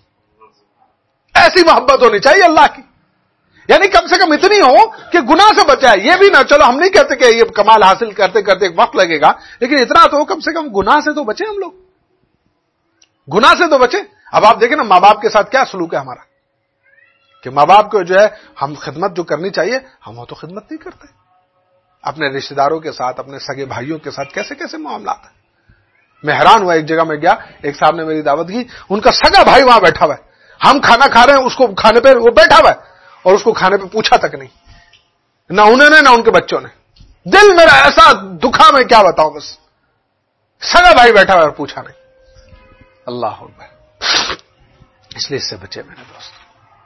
ایسی محبت ہونی چاہیے اللہ کی, یعنی کم سے کم اتنی ہو کہ گناہ سے بچائے. یہ بھی نہ, چلو ہم نہیں کہتے کہ یہ کمال حاصل کرتے کرتے ایک وقت لگے گا, لیکن اتنا تو کم سے کم گناہ سے تو بچیں ہم لوگ, گناہ سے تو بچیں. اب آپ دیکھیں نا ماں باپ کے ساتھ کیا سلوک ہے ہمارا, کہ ماں باپ کو جو ہے ہم خدمت جو کرنی چاہیے ہم وہ تو خدمت نہیں کرتے. اپنے رشتہ داروں کے ساتھ, اپنے سگے بھائیوں کے ساتھ کیسے کیسے معاملات ہیں. میں حیران ہوا, ایک جگہ میں گیا, ایک صاحب نے میری دعوت کی, ان کا سگا بھائی وہاں بیٹھا ہوا ہے, ہم کھانا کھا رہے ہیں, اس کو کھانے پہ وہ بیٹھا ہوا ہے اور اس کو کھانے پہ پوچھا تک نہیں, نہ انہوں نے نہ ان کے بچوں نے. دل میرا ایسا دکھا, میں کیا بتاؤں, بس سگا بھائی بیٹھا ہوا اور پوچھا نہیں. اللہ اکبر. اس لیے اس سے بچے میرے دوست.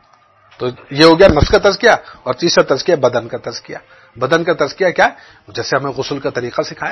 تو یہ ہو گیا نفس کا تزکیہ. اور تیسرا تزکیہ بدن کا تزکیہ. بدن کا تزکیہ کیا ہے؟ جیسے ہمیں غسل کا طریقہ سکھایا,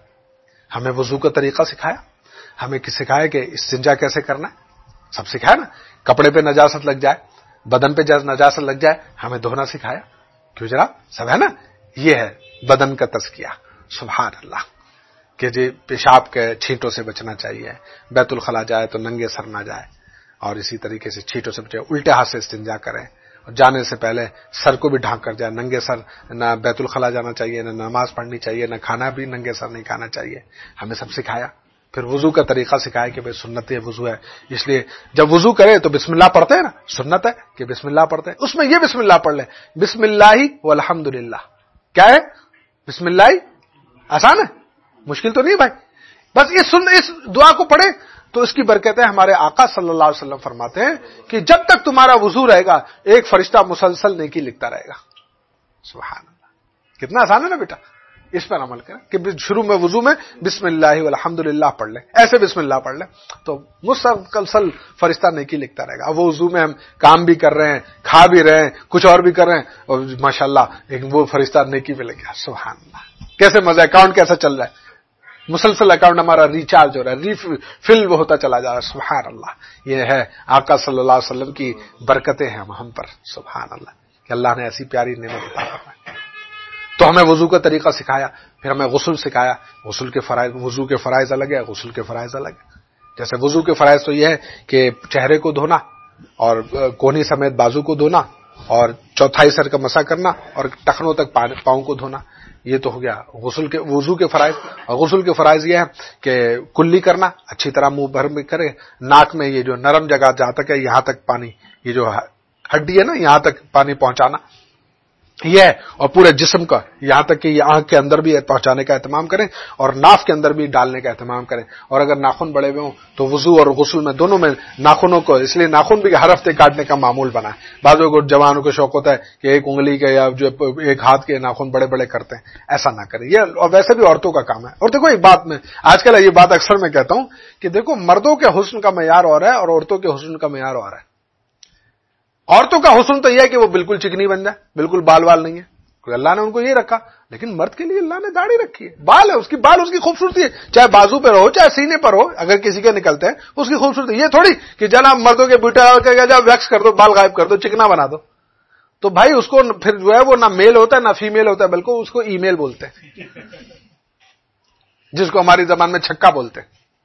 ہمیں وضو کا طریقہ سکھایا, ہمیں سکھایا کہ استنجا کیسے کرنا ہے, سب سکھایا نا. کپڑے پہ نجاست لگ جائے, بدن پہ نجاست لگ جائے, ہمیں دھونا سکھایا. کیوں جناب, سب ہے نا. یہ ہے بدن کا تزکیہ. سبحان اللہ. کہ جی پیشاب کے چھینٹوں سے بچنا چاہیے, بیت الخلا جائے تو ننگے سر نہ جائے, اور اسی طریقے سے چھینٹوں سے بچے, الٹے ہاتھ سے استنجا کریں, اور جانے سے پہلے سر کو بھی ڈھانک کر جائے. ننگے سر نہ بیت الخلا جانا چاہیے, نہ نماز پڑھنی چاہیے, نہ کھانا بھی ننگے سر نہیں کھانا چاہیے. ہمیں سب سکھایا. پھر وضو کا طریقہ سکھایا کہ بھئی سنت وضو ہے, اس لیے جب وضو کرے تو بسم اللہ پڑھتے ہیں نا, سنت ہے کہ بسم اللہ پڑھتے ہیں. اس میں یہ بسم اللہ پڑھ لیں, بسم اللہ والحمدللہ. کیا ہے بسم اللہ؟ آسان ہے, مشکل تو نہیں بھائی. بس اس سن اس دعا کو پڑھے تو اس کی برکتیں ہمارے آقا صلی اللہ علیہ وسلم فرماتے ہیں کہ جب تک تمہارا وضو رہے گا ایک فرشتہ مسلسل نیکی لکھتا رہے گا. سبحان اللہ. کتنا آسان ہے نا بیٹا. اس پر عمل کریں کہ شروع میں وضو میں بسم اللہ والحمدللہ پڑھ لیں, ایسے بسم اللہ پڑھ لیں تو مسلسل فرشتہ نیکی لکھتا رہے گا. اب وہ وضو میں ہم کام بھی کر رہے ہیں, کھا بھی رہے ہیں, کچھ اور بھی کر رہے ہیں, اور ماشاءاللہ ایک وہ فرشتہ نیکی پہ لگ گیا. سبحان اللہ. کیسے مزہ ہے, اکاؤنٹ کیسا چل رہا ہے, مسلسل اکاؤنٹ ہمارا ریچارج ہو رہا ہے, ریفل ہوتا چلا جا رہا ہے. سبحان اللہ. یہ ہے آقا صلی اللہ علیہ وسلم کی برکتیں ہیں ہم پر. سبحان اللہ کہ اللہ نے ایسی پیاری نعمت عطا فرمائی. تو ہمیں وضو کا طریقہ سکھایا، پھر ہمیں غسل سکھایا، غسل کے فرائض، وضو کے فرائض الگ ہے، غسل کے فرائض الگ ہے۔ جیسے وضو کے فرائض تو یہ ہے کہ چہرے کو دھونا اور کونی سمیت بازو کو دھونا اور چوتھائی سر کا مسح کرنا اور ٹخنوں تک پاؤں کو دھونا، یہ تو ہو گیا غسل کے وضو کے فرائض۔ اور غسل کے فرائض یہ ہے کہ کلی کرنا، اچھی طرح منہ بھر میں کرے، ناک میں یہ جو نرم جگہ جہاں تک ہے یہاں تک پانی، یہ جو ہڈی ہے نا یہاں تک پانی پہنچانا یہ ہے، اور پورے جسم کا یہاں تک کہ یہ آنکھ کے اندر بھی پہنچانے کا اہتمام کریں اور ناف کے اندر بھی ڈالنے کا اہتمام کریں۔ اور اگر ناخن بڑے ہوئے ہوں تو وضو اور غسل میں دونوں میں ناخنوں کو، اس لیے ناخن بھی ہر ہفتے کاٹنے کا معمول بنا ہے۔ بعضوں کو جوانوں کو شوق ہوتا ہے کہ ایک انگلی کے یا جو ایک ہاتھ کے ناخن بڑے بڑے کرتے ہیں، ایسا نہ کریں، یہ اور ویسے بھی عورتوں کا کام ہے۔ اور دیکھو ایک بات میں آج کل یہ بات اکثر میں کہتا ہوں کہ دیکھو مردوں کے حسن کا معیار اور ہے اور عورتوں کے حسن کا معیار اور ہے۔ عورتوں کا حسن تو یہ ہے کہ وہ بالکل چکنی بن جائے، بالکل بال وال نہیں ہے، اللہ نے ان کو یہ رکھا، لیکن مرد کے لیے اللہ نے داڑھی رکھی ہے، بال ہے، اس کی بال اس کی خوبصورتی ہے، چاہے بازو پہ ہو چاہے سینے پر ہو، اگر کسی کے نکلتے ہیں اس کی خوبصورتی، یہ تھوڑی کہ جناب مردوں کے بیٹا جب ویکس کر دو، بال غائب کر دو، چکنا بنا دو، تو بھائی اس کو پھر جو ہے وہ نہ میل ہوتا ہے نہ فیمیل ہوتا ہے، بلکہ اس کو ای میل بولتے ہیں، جس کو ہماری زبان میں چھکا بولتے ہیں۔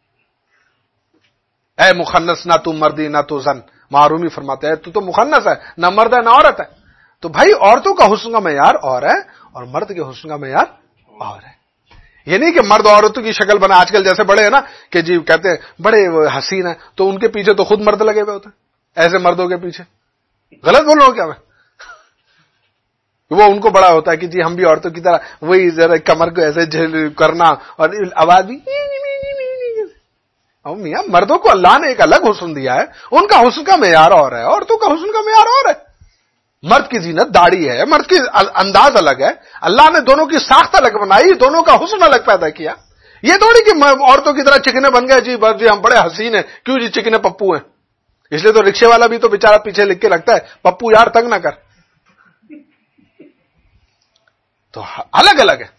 اے مخنث، نہ تو مردی نہ تو زن، معرومی فرماتے ہیں تو تو مخنث ہے، نہ مرد ہے نہ عورت ہے۔ تو بھائی عورتوں کا حسن کا معیار اور ہے اور مرد کے حسن کا معیار اور ہے۔ یہ نہیں کہ مرد عورتوں کی شکل بنا، آج کل جیسے بڑے ہیں نا کہ جی کہتے ہیں بڑے حسین ہیں، تو ان کے پیچھے تو خود مرد لگے ہوئے ہوتے ہیں، ایسے مردوں کے پیچھے۔ غلط بول رہا ہوں کیا میں؟ وہ ان کو بڑا ہوتا ہے کہ جی ہم بھی عورتوں کی طرح وہی ذرا کمر کو ایسے کرنا اور آواز بھی۔ میاں مردوں کو اللہ نے ایک الگ حسن دیا ہے، ان کا حسن کا معیار اور ہے، عورتوں کا حسن کا معیار اور ہے۔ مرد کی زینت داڑھی ہے، مرد کی انداز الگ ہے، اللہ نے دونوں کی ساخت الگ بنائی، دونوں کا حسن الگ پیدا کیا۔ یہ تھوڑی کہ عورتوں کی طرح چکنے بن گئے، جی بس جی ہم بڑے حسین ہیں، کیوں جی چکنے پپو ہیں۔ اس لیے تو رکشے والا بھی تو بیچارہ پیچھے لکھ کے رکھتا ہے پپو یار تنگ نہ کر۔ تو الگ الگ ہے۔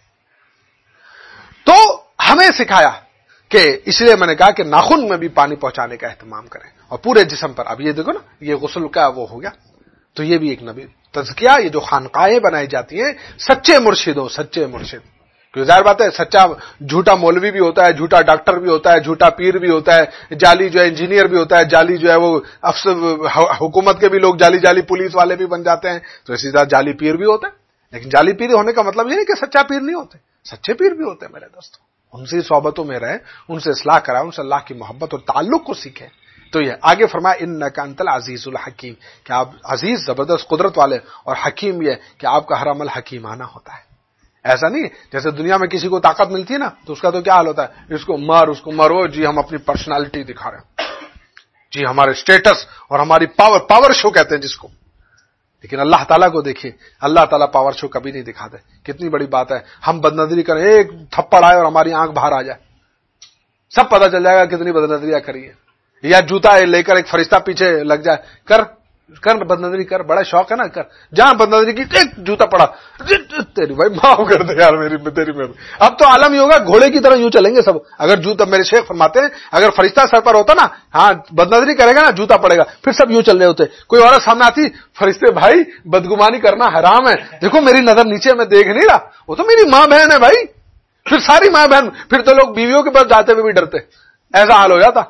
تو ہمیں سکھایا کہ اس لیے میں نے کہا کہ ناخن میں بھی پانی پہنچانے کا اہتمام کریں اور پورے جسم پر۔ اب یہ دیکھو نا، یہ غسل کا وہ ہو گیا، تو یہ بھی ایک نبی تزکیہ، یہ جو خانقاہیں بنائی جاتی ہیں سچے مرشدوں، سچے مرشد، کیونکہ ظاہر بات ہے سچا جھوٹا مولوی بھی ہوتا ہے، جھوٹا ڈاکٹر بھی ہوتا ہے، جھوٹا پیر بھی ہوتا ہے، جعلی جو ہے انجینئر بھی ہوتا ہے، جعلی جو ہے وہ افسر حکومت کے بھی لوگ جعلی جعلی پولیس والے بھی بن جاتے ہیں، تو اسی طرح جعلی پیر بھی ہوتا ہے۔ لیکن جعلی پیر ہونے کا مطلب یہ نہیں کہ سچا پیر نہیں ہوتے، سچے پیر بھی ہوتے ہیں میرے دوستوں۔ ان سے صحبتوں میں رہیں، ان سے اصلاح کرائیں، ان سے اللہ کی محبت اور تعلق کو سیکھیں۔ تو یہ آگے فرمایا انک انت العزیز الحکیم، کہ آپ عزیز زبردست قدرت والے اور حکیم یہ کہ آپ کا ہر عمل حکیمانہ ہوتا ہے۔ ایسا نہیں جیسے دنیا میں کسی کو طاقت ملتی ہے نا تو اس کا تو کیا حال ہوتا ہے، اس کو مار اس کو مرو، جی ہم اپنی پرسنالٹی دکھا رہے ہیں، جی ہمارے سٹیٹس اور ہماری پاور، پاور شو کہتے ہیں جس کو۔ لیکن اللہ تعالیٰ کو دیکھیں، اللہ تعالیٰ پاور شو کبھی نہیں دکھاتے۔ کتنی بڑی بات ہے، ہم بدنظری کریں، ایک تھپڑ آئے اور ہماری آنکھ باہر آ جائے، سب پتہ چل جائے گا کتنی بدنظریاں کری ہے۔ یا جوتا لے کر ایک فرشتہ پیچھے لگ جائے، کر کر بدنظری کر، بڑا شوق ہے نا، کر، جہاں بدنظری کی ایک جوتا پڑا، تیری بھائی معاف کر دے یار میری تیری میں۔ اب تو عالم ہی ہوگا گھوڑے کی طرح یوں چلیں گے سب۔ اگر جوتا، میرے شیخ فرماتے ہیں اگر فرشتہ سر پر ہوتا نا، ہاں بدنظری کرے گا نا جوتا پڑے گا، پھر سب یوں چل رہے ہوتے۔ کوئی عورت سامنے آتی، فرشتے بھائی بدگمانی کرنا حرام ہے، دیکھو میری نظر نیچے میں دیکھ نہیں رہا، وہ تو میری ماں بہن ہے بھائی، پھر ساری ماں بہن، پھر تو لوگ بیویوں کے پاس جاتے ہوئے بھی ڈرتے، ایسا حال ہو جاتا۔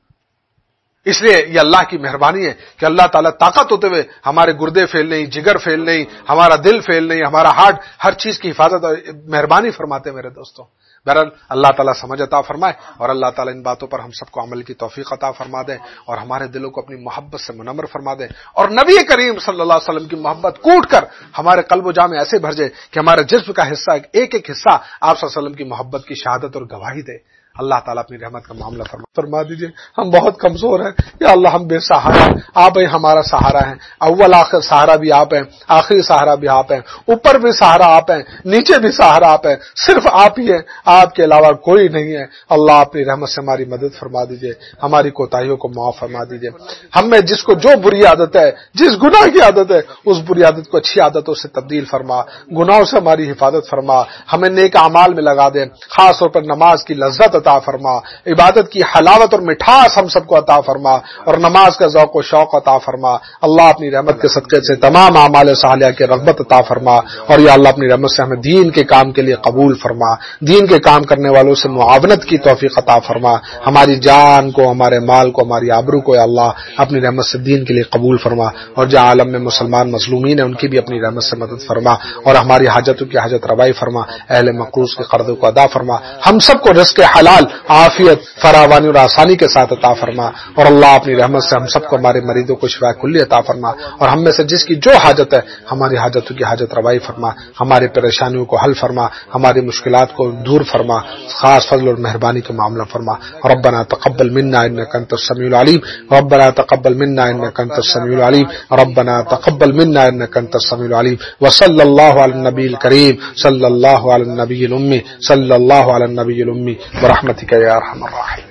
اس لیے یہ اللہ کی مہربانی ہے کہ اللہ تعالیٰ طاقت ہوتے ہوئے ہمارے گردے فیل نہیں، جگر فیل نہیں، ہمارا دل فیل نہیں، ہمارا ہارٹ، ہر چیز کی حفاظت اور مہربانی فرماتے ہیں میرے دوستوں۔ بہرحال اللہ تعالیٰ سمجھ عطا فرمائے اور اللہ تعالیٰ ان باتوں پر ہم سب کو عمل کی توفیق عطا فرما دے اور ہمارے دلوں کو اپنی محبت سے منور فرما دے اور نبی کریم صلی اللہ علیہ وسلم کی محبت کوٹ کر ہمارے قلب و جاں میں ایسے بھر جائے کہ ہمارے جسم کا حصہ ایک ایک حصہ آپ صلی اللہ علیہ وسلم کی محبت کی شہادت اور گواہی دے۔ اللہ تعالیٰ اپنی رحمت کا معاملہ فرما فرما دیجئے۔ ہم بہت کمزور ہیں یا اللہ، ہم بے سہارا ہیں، آپ ہی ہمارا سہارا ہیں۔ اول آخر سہارا بھی آپ ہیں، آخری سہارا بھی آپ ہیں، اوپر بھی سہارا آپ ہیں، نیچے بھی سہارا آپ ہیں، صرف آپ ہی ہیں، آپ کے علاوہ کوئی نہیں ہے۔ اللہ اپنی رحمت سے ہماری مدد فرما دیجئے، ہماری کوتاہیوں کو معاف فرما دیجئے۔ ہم میں جس کو جو بری عادت ہے، جس گناہ کی عادت ہے، اس بری عادت کو اچھی عادتوں سے تبدیل فرما، گناہوں سے ہماری حفاظت فرما، ہمیں نیک اعمال میں لگا دے، خاص طور پر نماز کی لذت عطا فرما، عبادت کی حلاوت اور مٹھاس ہم سب کو عطا فرما، اور نماز کا ذوق و شوق عطا فرما۔ اللہ اپنی رحمت کے صدقے سے تمام اعمال صالحہ کی رغبت عطا فرما، اور یا اللہ اپنی رحمت سے ہمیں دین کے کام کے لیے قبول فرما، دین کے کام کرنے والوں سے معاونت کی توفیق عطا فرما، ہماری جان کو، ہمارے مال کو، ہماری آبرو کو یا اللہ اپنی رحمت سے دین کے لیے قبول فرما، اور جہاں عالم میں مسلمان مظلومین ہیں ان کی بھی اپنی رحمت سے مدد فرما، اور ہماری حاجتوں کی حاجت روائی فرما، اہل مقروض کے قرضوں کو ادا فرما، ہم سب کو رزق حلال، عافیت، فراوانی اور آسانی کے ساتھ عطا فرما، اور اللہ اپنی رحمت سے ہم سب کو ہمارے مریضوں کو شفا کلی عطا فرما، اور ہم میں سے جس کی جو حاجت ہے ہماری حاجتوں کی حاجت روائی فرما، ہماری پریشانیوں کو حل فرما، ہماری مشکلات کو دور فرما، خاص فضل اور مہربانی کا معاملہ فرما۔ ربنا تقبل منا انك انت السميع العليم، ربنا تقبل منا انك انت السميع العليم، ربنا تقبل منا انك انت السميع العليم، وصلى الله على النبي الكريم، صلى الله على النبي الأمي، صلى الله على النبي الأمي برحمتك يا أرحم الراحمين۔